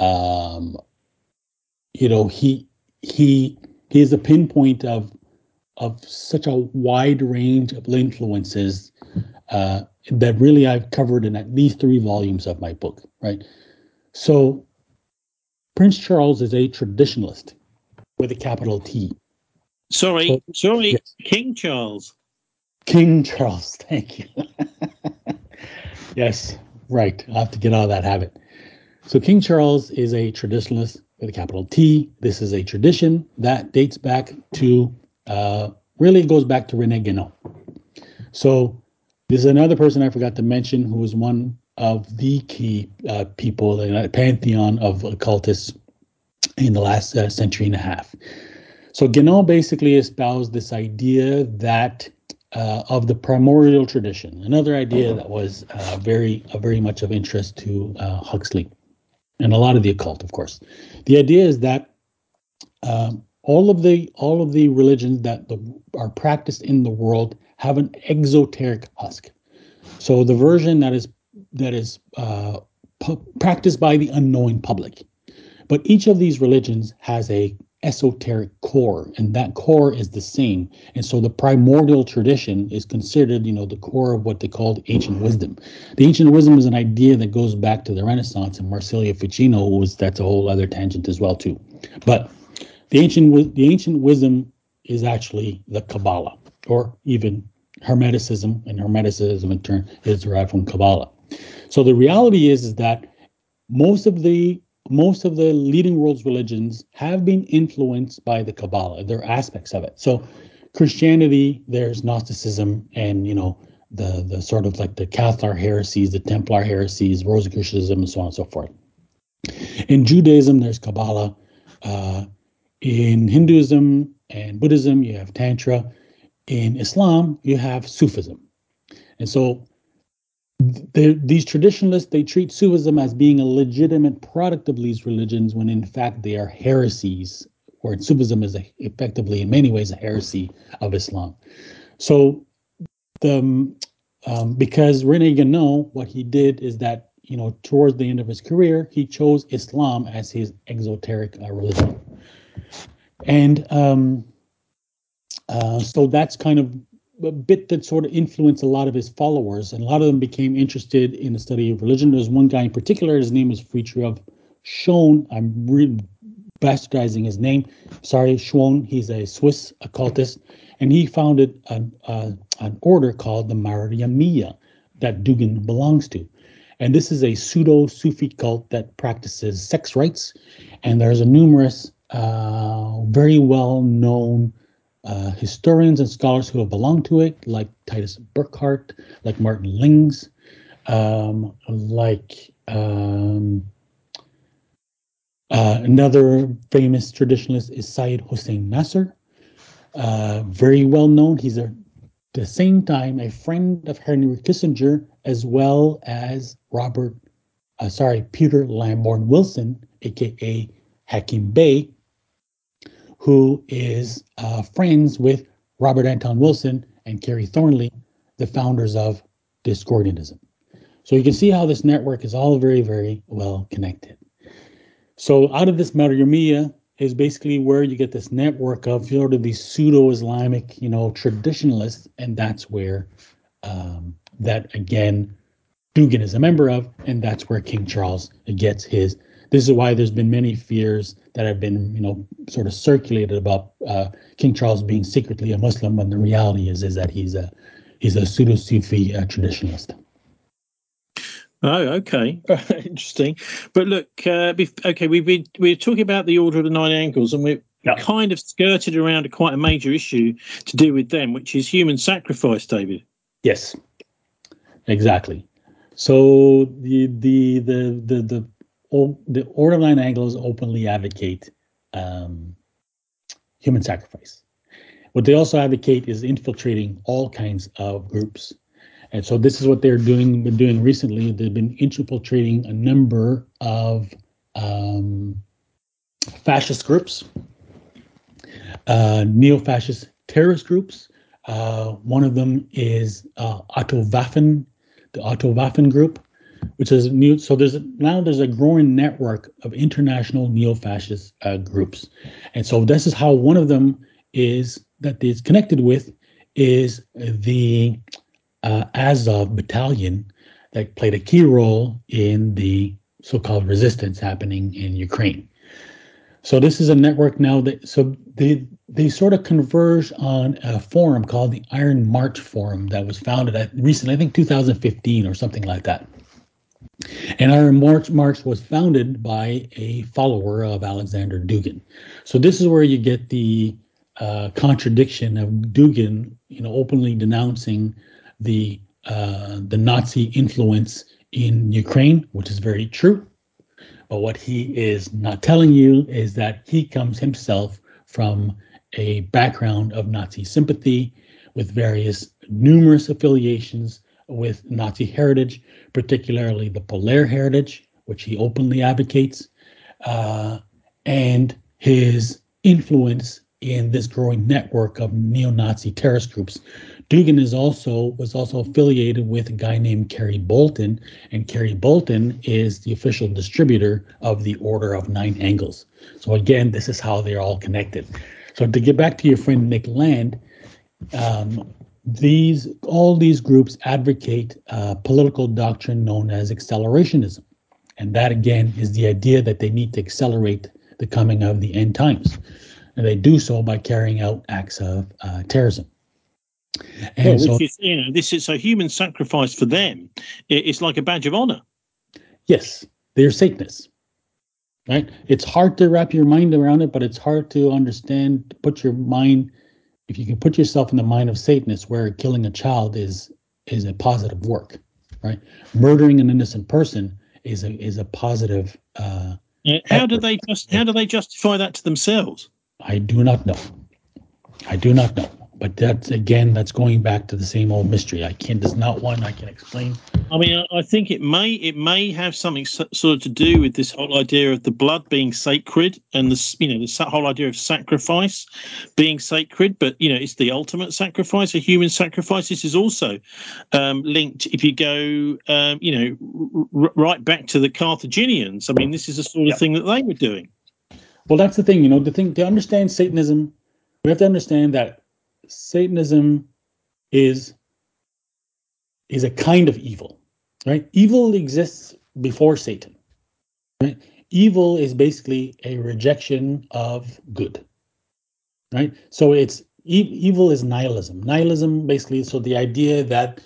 he is a pinpoint of such a wide range of influences that really I've covered in at least 3 volumes of my book, right? So, Prince Charles is a traditionalist with a capital T. Sorry, yes. King Charles. King Charles, thank you. Yes, right. I'll have to get out of that habit. So King Charles is a traditionalist with a capital T. This is a tradition that dates back to, really goes back to René Guénon. So this is another person I forgot to mention who was one of the key people in a pantheon of occultists in the last century and a half. So Guénon basically espoused this idea that of the primordial tradition, another idea that was very much of interest to Huxley and a lot of the occult, of course. The idea is that all of the religions that are practiced in the world have an exoteric husk. So the version that is practiced by the unknowing public, but each of these religions has a esoteric core, and that core is the same. And so the primordial tradition is considered, the core of what they called ancient wisdom. The ancient wisdom is an idea that goes back to the Renaissance, and Marsilio Ficino that's a whole other tangent as well too. But the ancient wisdom is actually the Kabbalah, or even Hermeticism, and Hermeticism in turn is derived from Kabbalah. So the reality is that most of the leading world's religions have been influenced by the Kabbalah. There are aspects of it. So Christianity, there's Gnosticism, and the sort of like the Cathar heresies, the Templar heresies, Rosicrucianism, and so on and so forth. In Judaism, there's Kabbalah. In Hinduism and Buddhism, you have Tantra. In Islam, you have Sufism. And so these traditionalists, they treat Sufism as being a legitimate product of these religions when in fact they are heresies, or Sufism is effectively in many ways a heresy of Islam. So because René Guénon, what he did is that, towards the end of his career, he chose Islam as his exoteric religion. And so that's kind of a bit that sort of influenced a lot of his followers, and a lot of them became interested in the study of religion. There's one guy in particular, his name is Fritjof Schoen. I'm really bastardizing his name. Sorry, Schoen. He's a Swiss occultist, and he founded an order called the Mariamia that Dugin belongs to. And this is a pseudo-Sufi cult that practices sex rites, and there's a numerous, very well-known historians and scholars who have belonged to it, like Titus Burckhardt, like Martin Lings, another famous traditionalist is Syed Hossein Nasr, very well known. He's the same time a friend of Henry Kissinger, as well as Peter Lamborn Wilson, aka Hakim Bey, who is friends with Robert Anton Wilson and Kerry Thornley, the founders of Discordianism. So you can see how this network is all very, very well connected. So out of this Mariamia is basically where you get this network of sort of these pseudo-Islamic, traditionalists, and that's where that again Dugan is a member of, and that's where King Charles gets his. This is why there's been many fears that have been, sort of circulated about King Charles being secretly a Muslim, when the reality is that he's a pseudo Sufi traditionalist. Oh, okay, interesting. But look, we're talking about the Order of the Nine Angles, and we kind of skirted around quite a major issue to do with them, which is human sacrifice, David. Yes, exactly. So the Order of Nine Angles openly advocate human sacrifice. What they also advocate is infiltrating all kinds of groups. And so this is what been doing recently. They've been infiltrating a number of fascist groups, neo-fascist terrorist groups. One of them is Otto Waffen, the Otto Waffen group, which is new. So there's a growing network of international neo-fascist groups. And so this is how one of them is connected with is the Azov battalion that played a key role in the so-called resistance happening in Ukraine. So this is a network now they sort of converge on a forum called the Iron March Forum that was founded recently, I think 2015 or something like that. And Iron March was founded by a follower of Alexander Dugin. So this is where you get the contradiction of Dugin, openly denouncing the Nazi influence in Ukraine, which is very true. But what he is not telling you is that he comes himself from a background of Nazi sympathy, with numerous affiliations with Nazi heritage, particularly the Polaire heritage, which he openly advocates, and his influence in this growing network of neo-Nazi terrorist groups. Dugin was also affiliated with a guy named Kerry Bolton, and Kerry Bolton is the official distributor of the Order of Nine Angles. So again, this is how they're all connected. So to get back to your friend Nick Land, all these groups advocate a political doctrine known as accelerationism. And that, again, is the idea that they need to accelerate the coming of the end times. And they do so by carrying out acts of terrorism. And this is so human sacrifice for them. It's like a badge of honor. Yes, they're Satanists, right? It's hard to wrap your mind around it, but it's hard to understand. If you can put yourself in the mind of Satanists, where killing a child is a positive work, right? Murdering an innocent person is a positive. How do they justify that to themselves? I do not know. But that's going back to the same old mystery. There's not one I can explain. I mean, I think it may have something sort of to do with this whole idea of the blood being sacred, and the whole idea of sacrifice being sacred. But it's the ultimate sacrifice, a human sacrifice. This is also linked. If you go, right back to the Carthaginians. I mean, this is the sort of thing that they were doing. Well, that's the thing. To understand Satanism, we have to understand that Satanism is a kind of evil, right? Evil exists before Satan, right? Evil is basically a rejection of good, right? So evil is nihilism. Nihilism, basically, so the idea that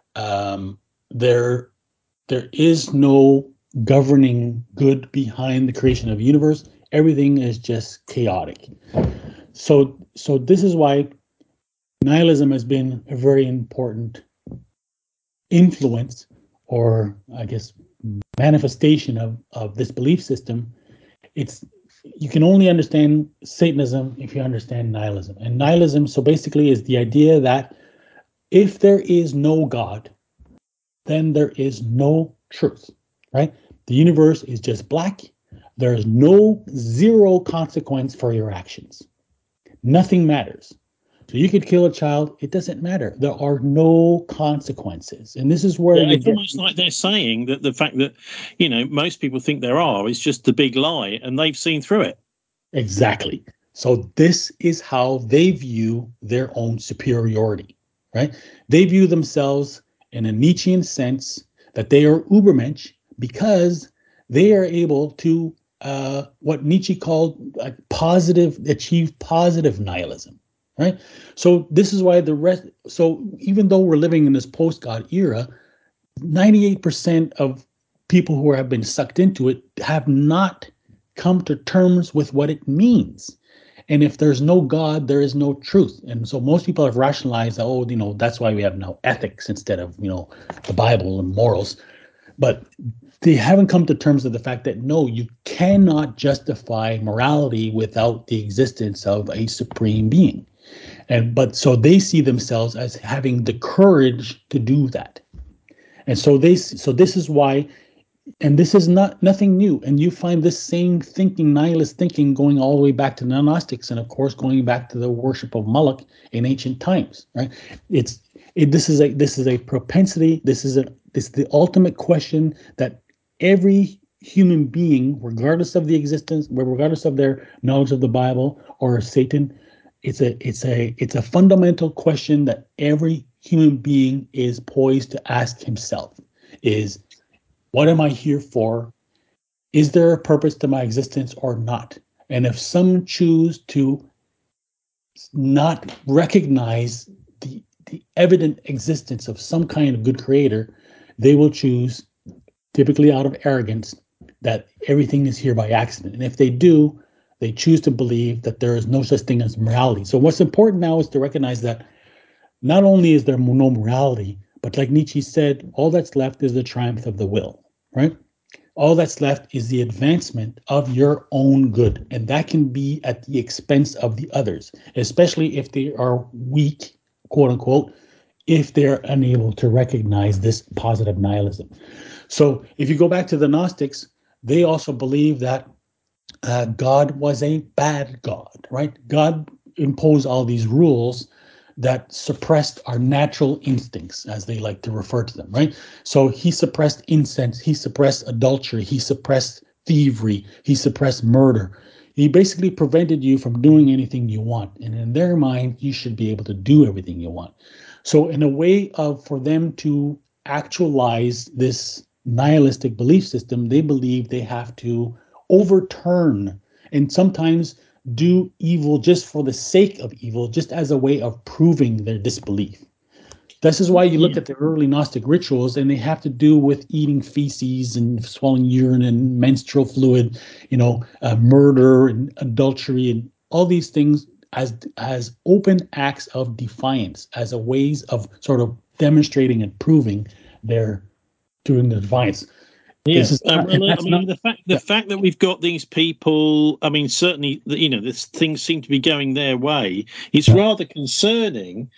there is no governing good behind the creation of the universe. Everything is just chaotic. So this is why nihilism has been a very important influence, or I guess manifestation of this belief system. It's You can only understand Satanism if you understand nihilism. And nihilism, so basically, is the idea that if there is no God, then there is no truth, right? The universe is just black. There's no zero consequence for your actions. Nothing matters. So you could kill a child, it doesn't matter. There are no consequences. And this is where Yeah, you it's get almost like they're saying that the fact that, most people think there are is just the big lie and they've seen through it. exactly. So this is how they view their own superiority, right? They view themselves in a Nietzschean sense that they are Ubermensch because they are able to what Nietzsche called achieve positive nihilism, right? So this is why the rest. So even though we're living in this post-God era, 98% of people who have been sucked into it have not come to terms with what it means. And if there's no God, there is no truth. And so most people have rationalized that, that's why we have now ethics instead of, the Bible and morals. But they haven't come to terms with the fact that no, you cannot justify morality without the existence of a supreme being. But so they see themselves as having the courage to do that. And so this is why, and this is nothing new. And you find this same thinking, nihilist thinking, going all the way back to the Gnostics, and of course going back to the worship of Moloch in ancient times. Right? This is a propensity. This is the ultimate question that every human being, regardless of the existence, regardless of their knowledge of the Bible or Satan, it's a fundamental question that every human being is poised to ask himself: is what am I here for? Is there a purpose to my existence or not? And if some choose to not recognize the evident existence of some kind of good creator, they will choose, typically out of arrogance, that everything is here by accident. And if they do, they choose to believe that there is no such thing as morality. So what's important now is to recognize that not only is there no morality, but like Nietzsche said, all that's left is the triumph of the will, right? All that's left is the advancement of your own good. And that can be at the expense of the others, especially if they are weak, quote unquote, if they're unable to recognize this positive nihilism. So if you go back to the Gnostics, they also believe that God was a bad God, right? God imposed all these rules that suppressed our natural instincts, as they like to refer to them, right? So he suppressed incense, he suppressed adultery, he suppressed thievery, he suppressed murder. He basically prevented you from doing anything you want. And in their mind, you should be able to do everything you want. So, in a way of for them to actualize this nihilistic belief system, they believe they have to overturn and sometimes do evil just for the sake of evil, just as a way of proving their disbelief. This is why you look Yeah. at the early Gnostic rituals, and they have to do with eating feces and swallowing urine and menstrual fluid, murder and adultery and all these things as open acts of defiance, as a ways of sort of demonstrating and proving their doing the defiance. Yeah, This is not, and well, I that's not. mean, the fact that we've got these people, I mean, certainly, this things seem to be going their way. It's Yeah. rather concerning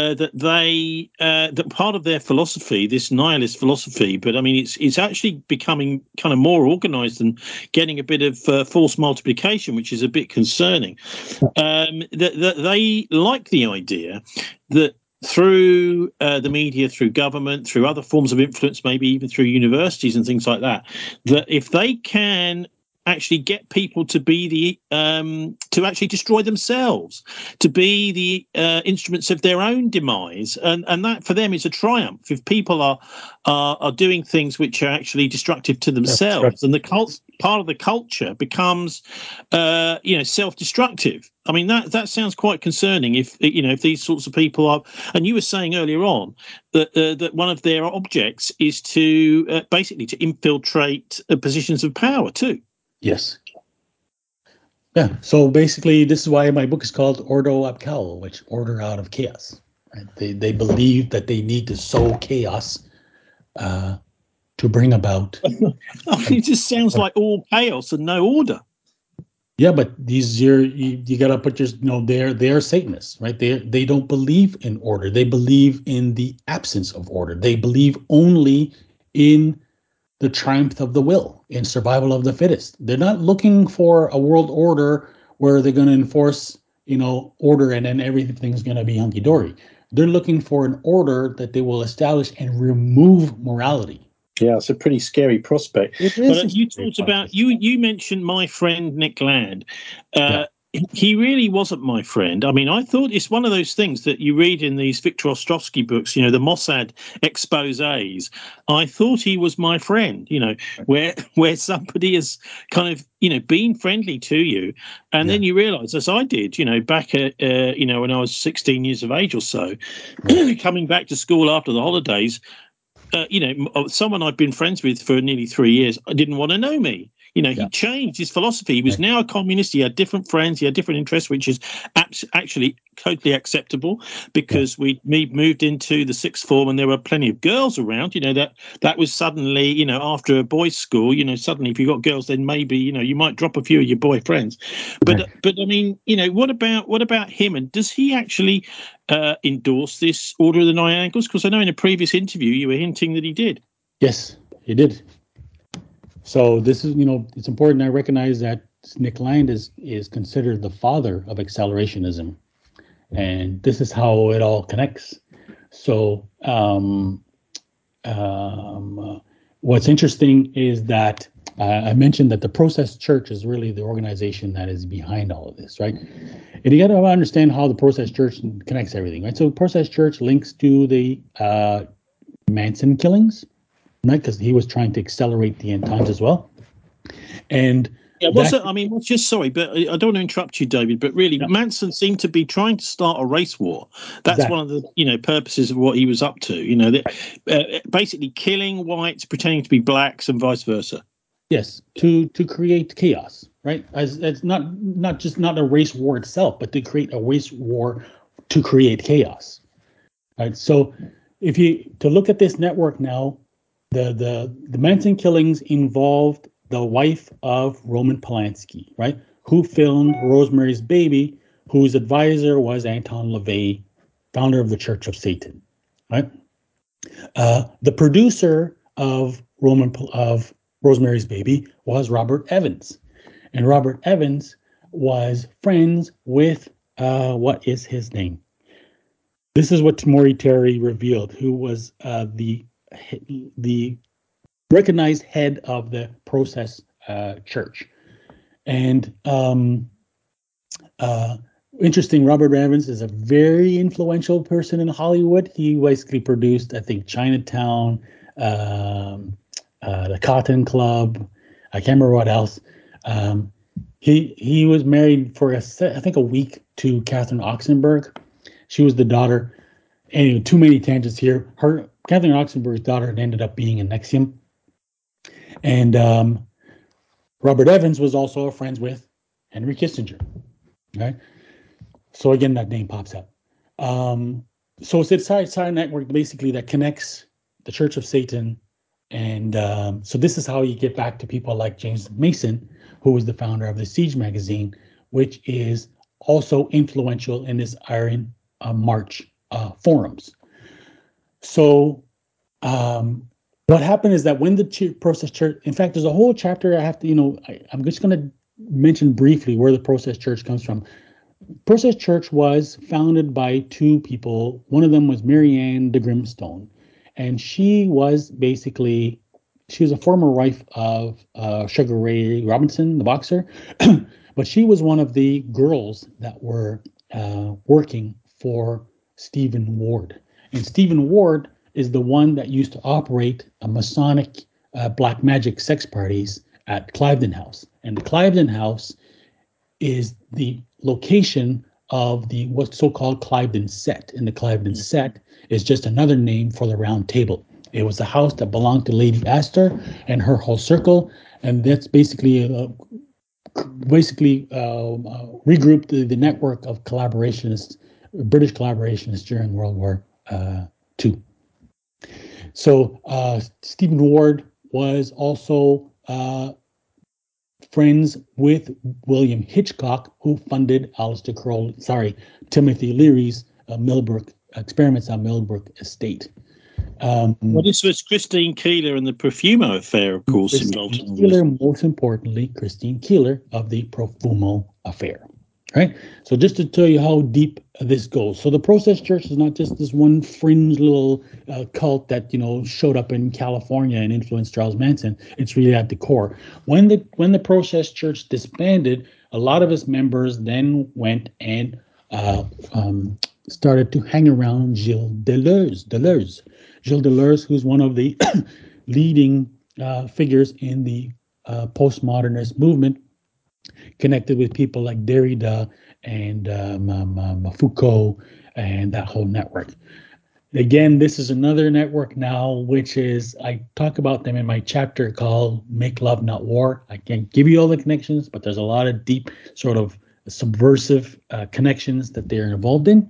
that part of their philosophy, this nihilist philosophy, but I mean, it's actually becoming kind of more organised and getting a bit of force multiplication, which is a bit concerning. That they like the idea that through the media, through government, through other forms of influence, maybe even through universities and things like that, that if they can actually get people to be to actually destroy themselves, to be the instruments of their own demise, and that for them is a triumph. If people are doing things which are actually destructive to themselves, and part of the culture becomes self-destructive. I mean, that sounds quite concerning. If these sorts of people are, and you were saying earlier on that one of their objects is to basically to infiltrate positions of power too. Yes. Yeah. So basically, this is why my book is called Ordo Ab Chaos, which order out of chaos. Right? They believe that they need to sow chaos to bring about. It just sounds like all chaos and no order. Yeah, but you gotta put your they're Satanists, right? They don't believe in order. They believe in the absence of order. They believe only in the triumph of the will, in survival of the fittest. They're not looking for a world order where they're going to enforce, order and then everything's going to be hunky dory. They're looking for an order that they will establish and remove morality. Yeah, it's a pretty scary prospect. It is. But you talked about you mentioned my friend Nick Land. Yeah. He really wasn't my friend. I mean, I thought it's one of those things that you read in these Victor Ostrovsky books, the Mossad exposés. I thought he was my friend, where somebody has kind of, been friendly to you. And then you realize, as I did, back at, when I was 16 years of age or so, coming back to school after the holidays, someone I'd been friends with for nearly 3 years didn't want to know me. He changed his philosophy. He was now a communist. He had different friends. He had different interests, which is actually totally acceptable because we moved into the sixth form and there were plenty of girls around. That was suddenly, after a boys' school, suddenly if you got girls, then maybe, you might drop a few of your boyfriends. But I mean, what about him? And does he actually endorse this Order of the Nine Angles? Because I know in a previous interview you were hinting that he did. Yes, he did. So this is, it's important I recognize that Nick Land is considered the father of accelerationism, and this is how it all connects. So what's interesting is that I mentioned that the Process Church is really the organization that is behind all of this, right? And you got to understand how the Process Church connects everything, right? So Process Church links to the Manson killings, right? Because he was trying to accelerate the end times as well. And I mean, just sorry, but I don't want to interrupt you, David. But really, Manson seemed to be trying to start a race war. That's one of the purposes of what he was up to. Basically killing whites, pretending to be blacks, and vice versa. Yes, to create chaos, right? As not just not a race war itself, but to create a race war to create chaos. Right. So if you to look at this network now, the Manson killings involved the wife of Roman Polanski, right? Who filmed Rosemary's Baby, whose advisor was Anton LaVey, founder of the Church of Satan, right? The producer of Rosemary's Baby was Robert Evans, and Robert Evans was friends with what is his name? This is what Tamori Terry revealed, who was the recognized head of the Process Church. And interesting, Robert Evans is a very influential person in Hollywood. He basically produced, I think, Chinatown, the Cotton Club. I can't remember what else. He was married for I think a week to Catherine Oxenberg. She was the daughter. Anyway, too many tangents here. Catherine Oxenberg's daughter ended up being an NXIVM. And Robert Evans was also friends with Henry Kissinger. Right? So again, that name pops up. So it's a side network basically that connects the Church of Satan. And so this is how you get back to people like James Mason, who was the founder of the Siege magazine, which is also influential in this Iron March forums. So what happened is that when the Process Church, in fact, there's a whole chapter I have to, I'm just going to mention briefly where the Process Church comes from. Process Church was founded by two people. One of them was Marianne de Grimstone, and she was a former wife of Sugar Ray Robinson, the boxer, but she was one of the girls that were working for Stephen Ward. And Stephen Ward is the one that used to operate a Masonic black magic sex parties at Cliveden House. And the Cliveden House is the location of the what's so-called Cliveden Set. And the Cliveden Set is just another name for the Round Table. It was the house that belonged to Lady Astor and her whole circle. And that's basically basically regrouped the network of collaborationists, British collaborationists during World War II. So Stephen Ward was also friends with William Hitchcock, who funded Timothy Leary's Millbrook experiments on Millbrook Estate. Well, this was Christine Keeler and the Profumo affair, of course, involved in all this. Most importantly, Christine Keeler of the Profumo affair. Right? So just to tell you how deep this goes. So the Process Church is not just this one fringe little cult that, showed up in California and influenced Charles Manson. It's really at the core. When the Process Church disbanded, a lot of its members then went and started to hang around Gilles Deleuze. Gilles Deleuze, who's one of the leading figures in the postmodernist movement, connected with people like Derrida and Foucault and that whole network. Again, this is another network now, which is, I talk about them in my chapter called Make Love Not War. I can't give you all the connections, but there's a lot of deep sort of subversive connections that they're involved in.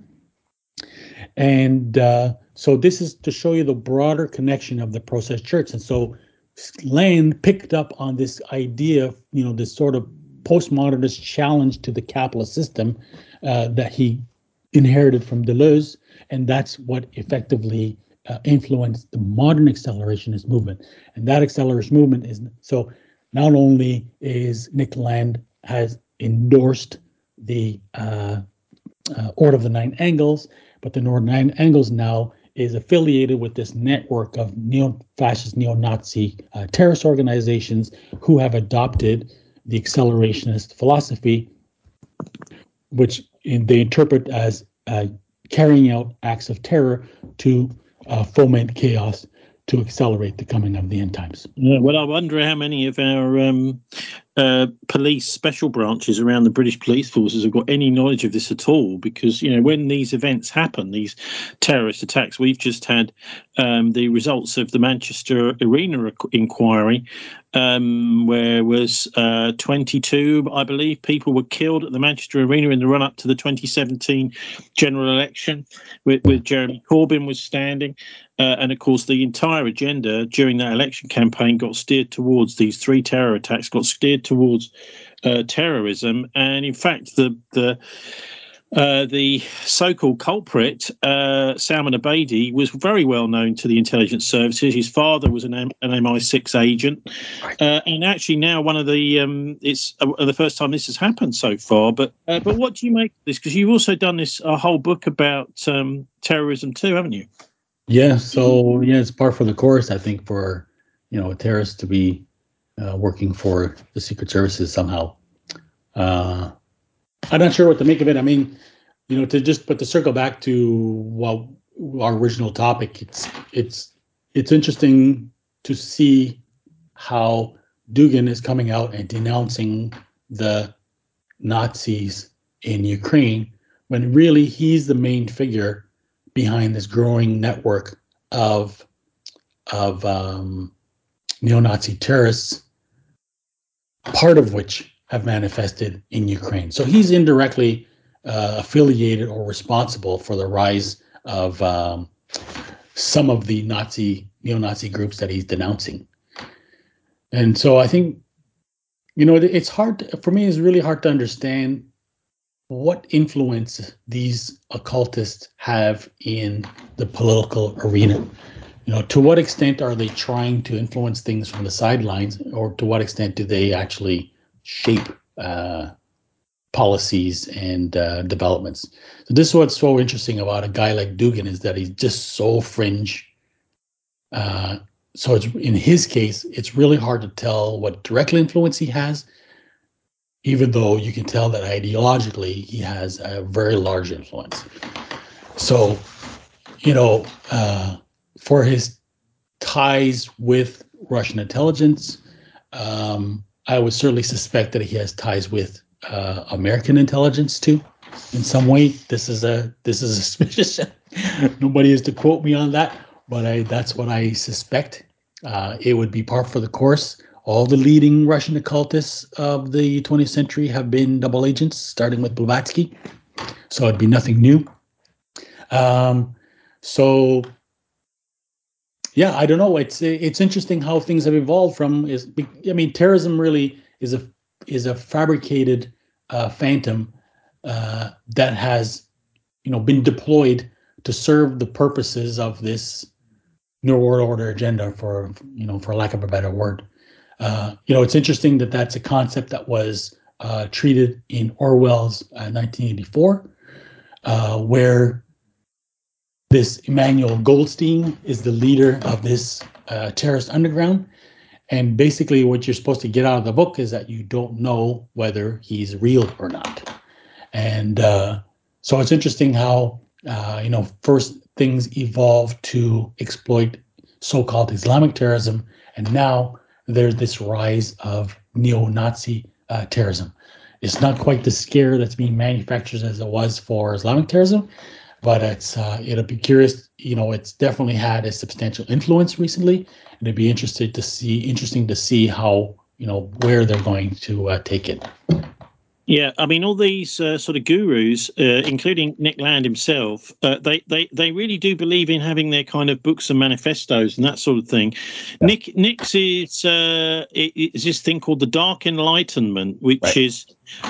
And so this is to show you the broader connection of the Process Church. And so Land picked up on this idea of, this sort of postmodernist challenge to the capitalist system that he inherited from Deleuze, and that's what effectively influenced the modern accelerationist movement. And that accelerationist movement is, so not only is Nick Land has endorsed the Order of the Nine Angles, but the Order of the Nine Angles now is affiliated with this network of neo-fascist, neo-Nazi terrorist organizations who have adopted the accelerationist philosophy, which they interpret as carrying out acts of terror to foment chaos, to accelerate the coming of the end times. Yeah, well, I wonder how many of our police special branches around the British police forces have got any knowledge of this at all, because when these events happen, these terrorist attacks, we've just had the results of the Manchester Arena inquiry, where was 22, I believe, people were killed at the Manchester Arena in the run-up to the 2017 general election, with Jeremy Corbyn was standing. And of course, the entire agenda during that election campaign got steered towards these 3 terror attacks, got steered towards terrorism. And in fact, the so-called culprit, Salman Abedi, was very well known to the intelligence services. His father was an MI6 agent, and actually now one of the it's the first time this has happened so far. But what do you make of this? Because you've also done a whole book about terrorism too, haven't you? Yeah, so it's par for the course, I think, for terrorists to be working for the secret services somehow. I'm not sure what to make of it. I mean, to circle back to our original topic, it's interesting to see how Dugin is coming out and denouncing the Nazis in Ukraine when really he's the main figure behind this growing network of neo-Nazi terrorists, part of which have manifested in Ukraine. So he's indirectly affiliated or responsible for the rise of some of the neo-Nazi groups that he's denouncing. And so I think, it's hard for me. It's really hard to understand what influence these occultists have in the political arena. To what extent are they trying to influence things from the sidelines, or to what extent do they actually shape policies and developments? So this is what's so interesting about a guy like Dugin, is that he's just so fringe. So in his case, it's really hard to tell what direct influence he has, even though you can tell that ideologically he has a very large influence. So, for his ties with Russian intelligence, I would certainly suspect that he has ties with American intelligence too, in some way. This is a suspicion. Nobody is to quote me on that, but that's what I suspect. It would be par for the course. all the leading Russian occultists of the 20th century have been double agents, starting with Blavatsky. So it'd be nothing new. So yeah, I don't know. It's interesting how things have evolved terrorism really is a fabricated phantom that has been deployed to serve the purposes of this New World Order agenda, for lack of a better word. It's interesting that that's a concept that was treated in Orwell's 1984, where this Emmanuel Goldstein is the leader of this terrorist underground. And basically, what you're supposed to get out of the book is that you don't know whether he's real or not. And so it's interesting how, first things evolved to exploit so-called Islamic terrorism. And now there's this rise of neo-Nazi terrorism. It's not quite the scare that's being manufactured as it was for Islamic terrorism, but it'll be curious. It's definitely had a substantial influence recently, and it'd be interesting to see how where they're going to take it. Yeah, I mean, all these sort of gurus, including Nick Land himself, they really do believe in having their kind of books and manifestos and that sort of thing. Yeah. Nick's is this thing called the Dark Enlightenment, which right. is,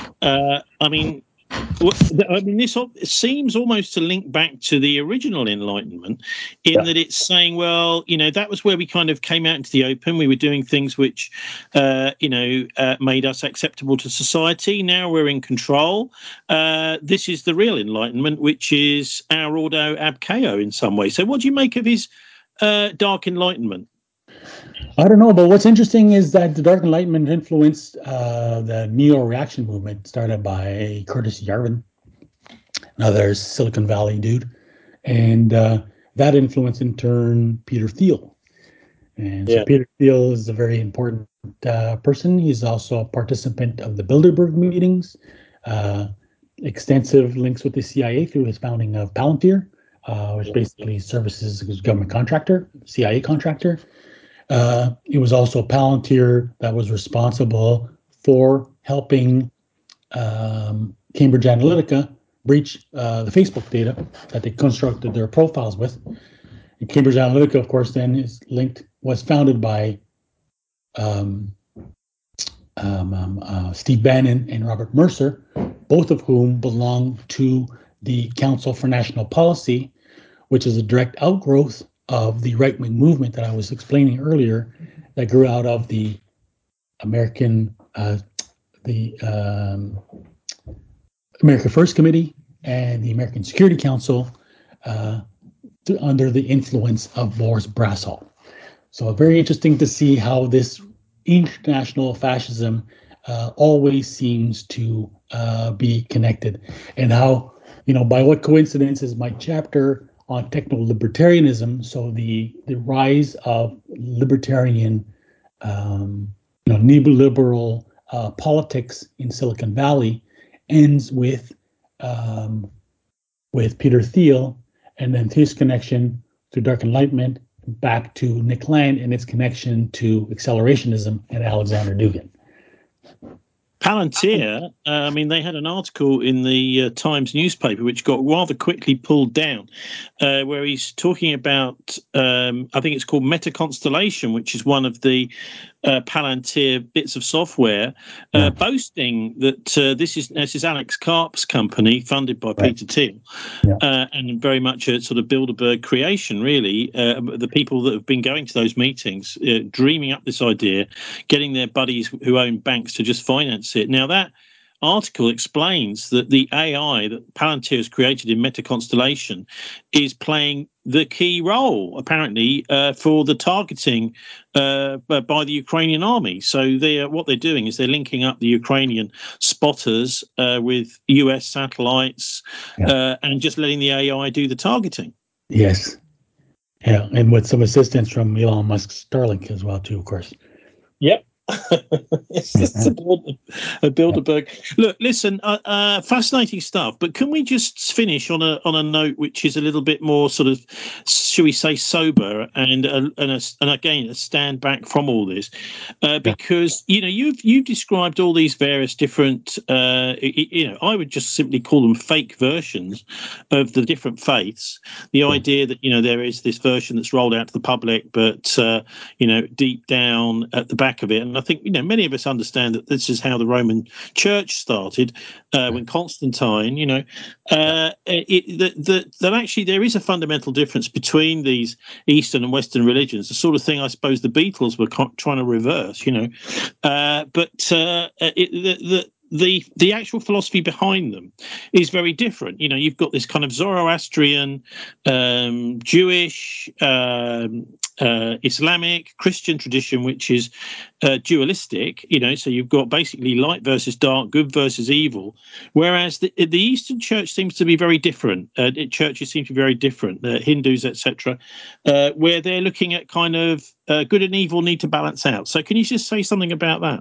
this seems almost to link back to the original Enlightenment in that it's saying, well, that was where we kind of came out into the open. We were doing things which, made us acceptable to society. Now we're in control. This is the real Enlightenment, which is our Ordo ab Chao in some way. So what do you make of his Dark Enlightenment? I don't know, but what's interesting is that the Dark Enlightenment influenced the neo-reaction movement started by Curtis Yarvin, another Silicon Valley dude, and that influenced in turn Peter Thiel. And so Peter Thiel is a very important person. He's also a participant of the Bilderberg meetings, extensive links with the CIA through his founding of Palantir, which basically services as a government contractor, CIA contractor. It was also Palantir that was responsible for helping Cambridge Analytica breach the Facebook data that they constructed their profiles with. And Cambridge Analytica, of course, then was founded by Steve Bannon and Robert Mercer, both of whom belong to the Council for National Policy, which is a direct outgrowth of the right-wing movement that I was explaining earlier, that grew out of the American First Committee and the American Security Council, under the influence of Boris Brassall. So very interesting to see how this international fascism always seems to be connected, and how, by what coincidence is my chapter on techno-libertarianism, so the rise of libertarian, neoliberal politics in Silicon Valley ends with Peter Thiel, and then his connection to Dark Enlightenment back to Nick Land and its connection to accelerationism and Alexander Dugin. Palantir, they had an article in the Times newspaper which got rather quickly pulled down, where he's talking about, I think it's called MetaConstellation, which is one of the Palantir bits of software, boasting that this is Alex Karp's company, funded by Peter Thiel, and very much a sort of Bilderberg creation, really. The people that have been going to those meetings, dreaming up this idea, getting their buddies who own banks to just finance it. Now, that article explains that the AI that Palantir has created in MetaConstellation is playing the key role, apparently, for the targeting by the Ukrainian army. So what they're doing is they're linking up the Ukrainian spotters with US satellites and just letting the AI do the targeting. Yes. Yeah, and with some assistance from Elon Musk's Starlink as well, too, of course. Yep. It's just a Bilderberg. Look, listen, fascinating stuff. But can we just finish on a note which is a little bit more sort of, shall we say, sober and again a stand back from all this, because you've described all these various different, I would just simply call them fake versions of the different faiths. The idea that there is this version that's rolled out to the public, but deep down at the back of it. And I think, many of us understand that this is how the Roman Church started when Constantine, that actually there is a fundamental difference between these Eastern and Western religions, the sort of thing I suppose the Beatles were trying to reverse, the actual philosophy behind them is very different. You've got this kind of Zoroastrian, Jewish, Islamic, Christian tradition, which is dualistic. So you've got basically light versus dark, good versus evil. Whereas the Eastern Church seems to be very different. Churches seem to be very different. Hindus, etc., where they're looking at kind of good and evil need to balance out. So can you just say something about that?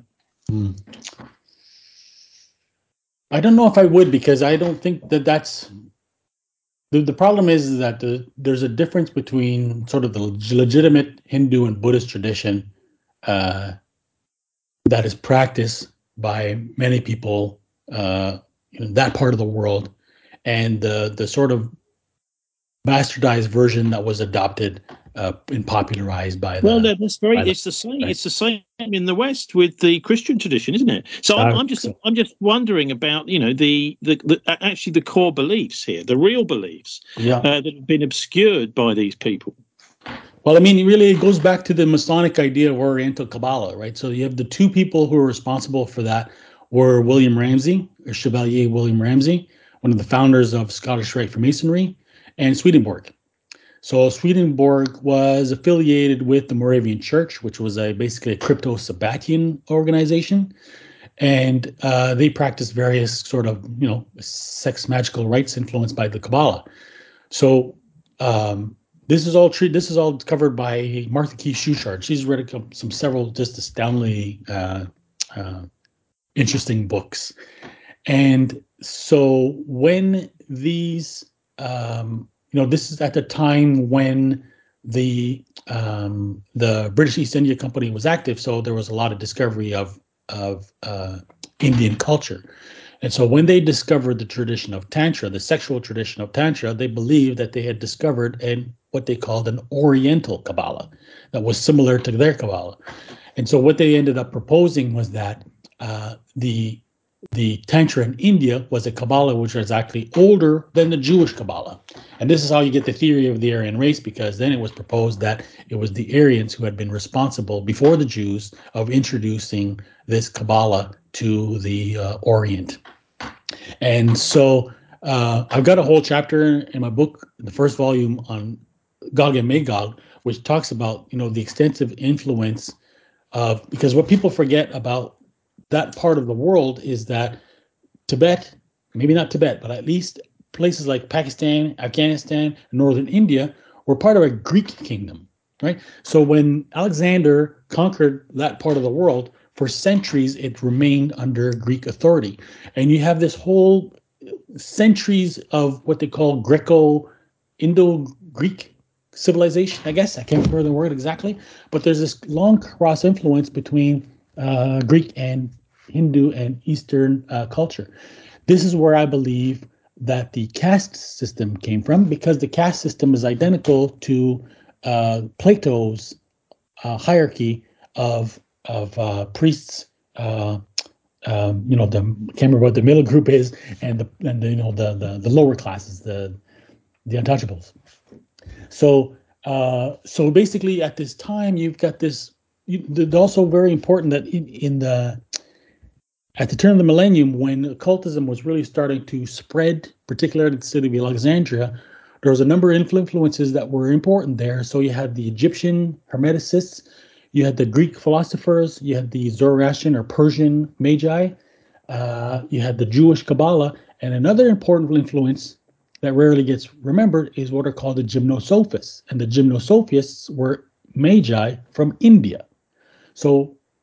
I don't know if I would, because I don't think that's the problem is that there's a difference between sort of the legitimate Hindu and Buddhist tradition that is practiced by many people in that part of the world, and the sort of bastardized version that was adopted and popularized by it's the same. Right. It's the same in the West with the Christian tradition, isn't it? So I'm just wondering about the actually the core beliefs here, the real beliefs that have been obscured by these people. Well, I mean, really, it goes back to the Masonic idea of Oriental Kabbalah, right? So you have the two people who are responsible for that were William Ramsay, or Chevalier William Ramsay, one of the founders of Scottish Rite Freemasonry, and Swedenborg. So Swedenborg was affiliated with the Moravian Church, which was basically a crypto-Sabbatian organization. And they practiced various sort of, sex magical rites influenced by the Kabbalah. So this is all covered by Martha Keith Schuchard. She's read several just astoundingly interesting books. And so when these, this is at the time when the British East India Company was active, so there was a lot of discovery of Indian culture. And so when they discovered the tradition of Tantra, the sexual tradition of Tantra, they believed that they had discovered what they called an Oriental Kabbalah that was similar to their Kabbalah. And so what they ended up proposing was that the Tantra in India was a Kabbalah which was actually older than the Jewish Kabbalah. And this is how you get the theory of the Aryan race, because then it was proposed that it was the Aryans who had been responsible before the Jews of introducing this Kabbalah to the Orient. And so I've got a whole chapter in my book, the first volume, on Gog and Magog, which talks about, the extensive influence of, because what people forget about that part of the world is that Tibet, maybe not Tibet, but at least places like Pakistan, Afghanistan, and northern India were part of a Greek kingdom, right? So when Alexander conquered that part of the world, for centuries it remained under Greek authority. And you have this whole centuries of what they call Greco-Indo-Greek civilization, I guess. I can't remember the word exactly, but there's this long cross influence between Greek and Hindu and Eastern culture. This is where I believe that the caste system came from, because the caste system is identical to Plato's hierarchy of priests. I can't remember what the middle group is, and the lower classes, the untouchables. So basically, at this time, you've got this. It's also very important that at the turn of the millennium, when occultism was really starting to spread, particularly in the city of Alexandria, there was a number of influences that were important there. So you had the Egyptian Hermeticists, you had the Greek philosophers, you had the Zoroastrian or Persian Magi, you had the Jewish Kabbalah, and another important influence that rarely gets remembered is what are called the Gymnosophists. And the Gymnosophists were Magi from India. So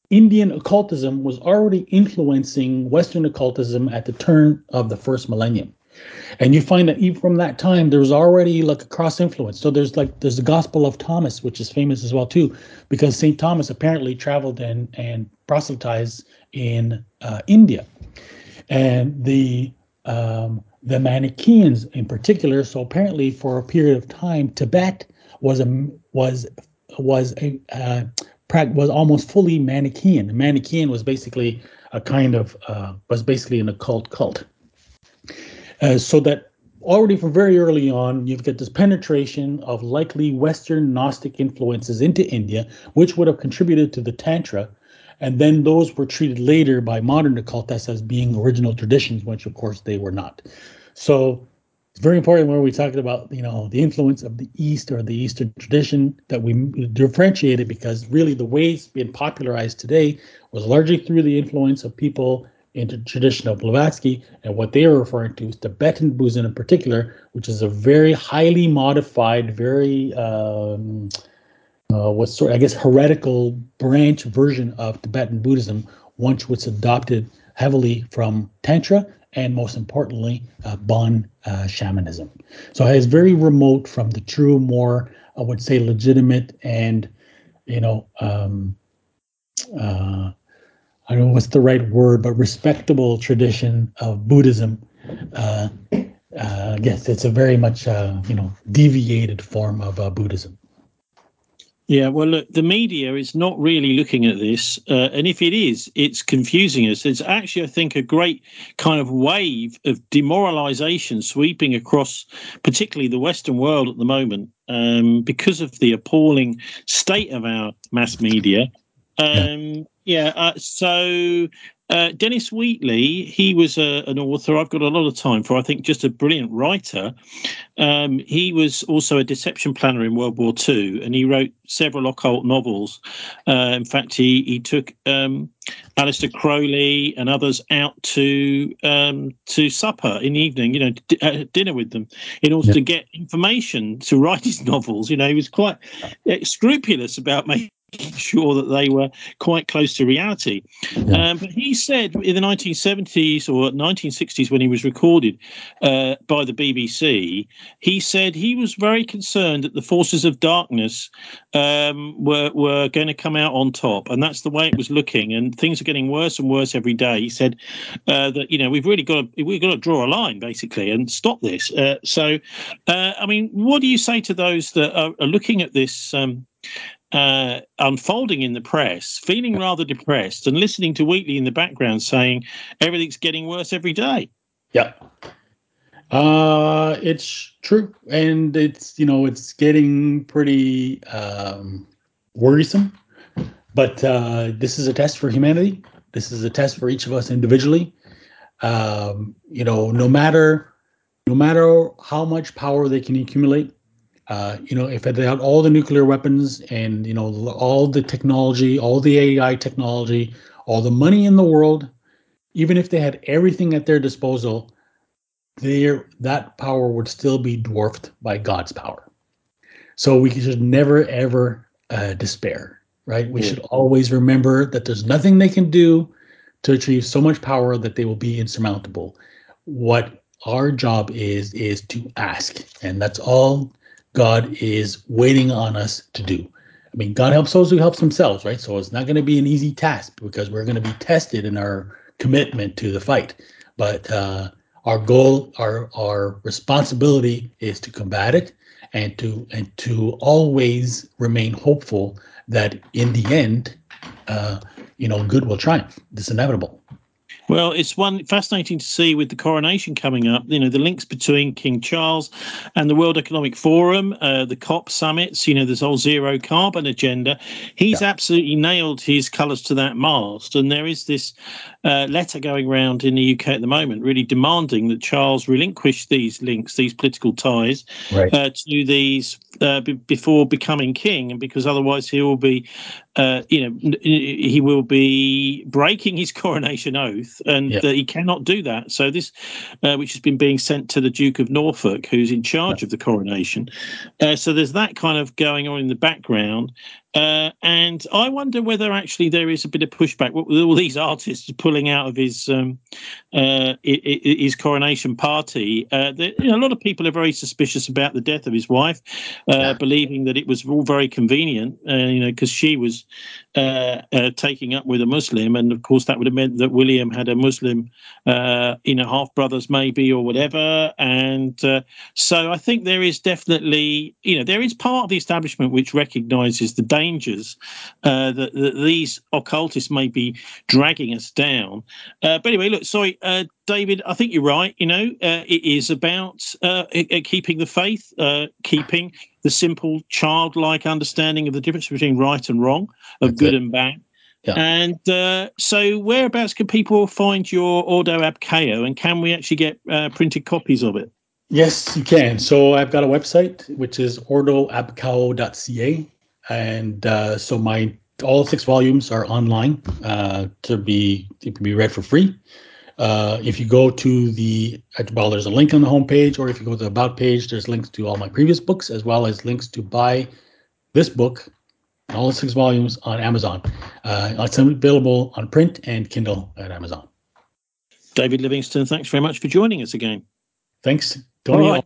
Indian occultism was already influencing Western occultism at the turn of the first millennium. And you find that even from that time, there was already like a cross influence. So there's the Gospel of Thomas, which is famous as well too, because Saint Thomas apparently traveled and proselytized in India, and the Manichaeans in particular. So apparently, for a period of time, Tibet was a was a was almost fully Manichaean. Manichaean was basically a kind of was basically an occult cult. So that already from very early on, you've got this penetration of likely Western Gnostic influences into India, which would have contributed to the Tantra. And then those were treated later by modern occultists as being original traditions, which of course they were not. So it's very important when we talk about, the influence of the East or the Eastern tradition, that we differentiate it, because really the way it's been popularized today was largely through the influence of people into the tradition of Blavatsky, and what they are referring to is Tibetan Buddhism in particular, which is a very highly modified, very what's sort of, I guess, heretical branch version of Tibetan Buddhism, once was adopted heavily from Tantra and most importantly, Bon shamanism. So it's very remote from the true, more, I would say, legitimate and, I don't know what's the right word, but respectable tradition of Buddhism. Yes, it's a very much, deviated form of Buddhism. Yeah, well, look, the media is not really looking at this. And if it is, it's confusing us. There's actually, I think, a great kind of wave of demoralization sweeping across, particularly the Western world at the moment, because of the appalling state of our mass media. So Dennis Wheatley, he was an author I've got a lot of time for. I think just a brilliant writer. He was also a deception planner in World War II, and he wrote several occult novels. In fact, he took Aleister Crowley and others out to supper in the evening, dinner with them, in order to get information to write his novels. He was quite scrupulous about making sure that they were quite close to reality. But he said in the 1970s or 1960s, when he was recorded by the BBC, he said he was very concerned that the forces of darkness were going to come out on top, and that's the way it was looking. And things are getting worse and worse every day. He said that we've got to draw a line basically and stop this. I mean, what do you say to those that are looking at this unfolding in the press, feeling rather depressed, and listening to Wheatley in the background saying everything's getting worse every day? Yeah. It's true, and it's getting pretty worrisome. But this is a test for humanity. This is a test for each of us individually. No matter how much power they can accumulate, if they had all the nuclear weapons and all the technology, all the AI technology, all the money in the world, even if they had everything at their disposal, that power would still be dwarfed by God's power. So we should never ever despair, right? We should always remember that there's nothing they can do to achieve so much power that they will be insurmountable. What our job is to ask, and that's all God is waiting on us to do. I mean, God helps those who helps themselves, right? So it's not going to be an easy task, because we're going to be tested in our commitment to the fight. But our goal, our responsibility is to combat it, and to always remain hopeful that in the end, good will triumph. It's inevitable. Well, it's fascinating to see with the coronation coming up, the links between King Charles and the World Economic Forum, the COP summits, this whole zero carbon agenda. He's absolutely nailed his colours to that mast. And there is this letter going around in the UK at the moment, really demanding that Charles relinquish these links, these political ties, to these before becoming king, and because otherwise he will be breaking his coronation oath, and he cannot do that. So this, which has been being sent to the Duke of Norfolk, who's in charge of the coronation. So there's that kind of going on in the background. And I wonder whether actually there is a bit of pushback with all these artists pulling out of his coronation party. A lot of people are very suspicious about the death of his wife, believing that it was all very convenient, because she was taking up with a Muslim, and of course that would have meant that William had a Muslim, half brothers maybe or whatever. And so I think there is definitely, there is part of the establishment which recognises the dangers that these occultists may be dragging us down. But anyway, look, sorry, David, I think you're right. It is about keeping the faith, keeping the simple childlike understanding of the difference between right and wrong, of good and bad. Yeah. And so whereabouts can people find your Ordo Ab Chao, and can we actually get printed copies of it? Yes, you can. So I've got a website, which is ordoabchao.ca. And so all 6 volumes are online to be read for free. If you go to there's a link on the homepage, or if you go to the About page, there's links to all my previous books, as well as links to buy this book, all 6 volumes, on Amazon. It's available on print and Kindle at Amazon. David Livingstone, thanks very much for joining us again. Thanks, Tony.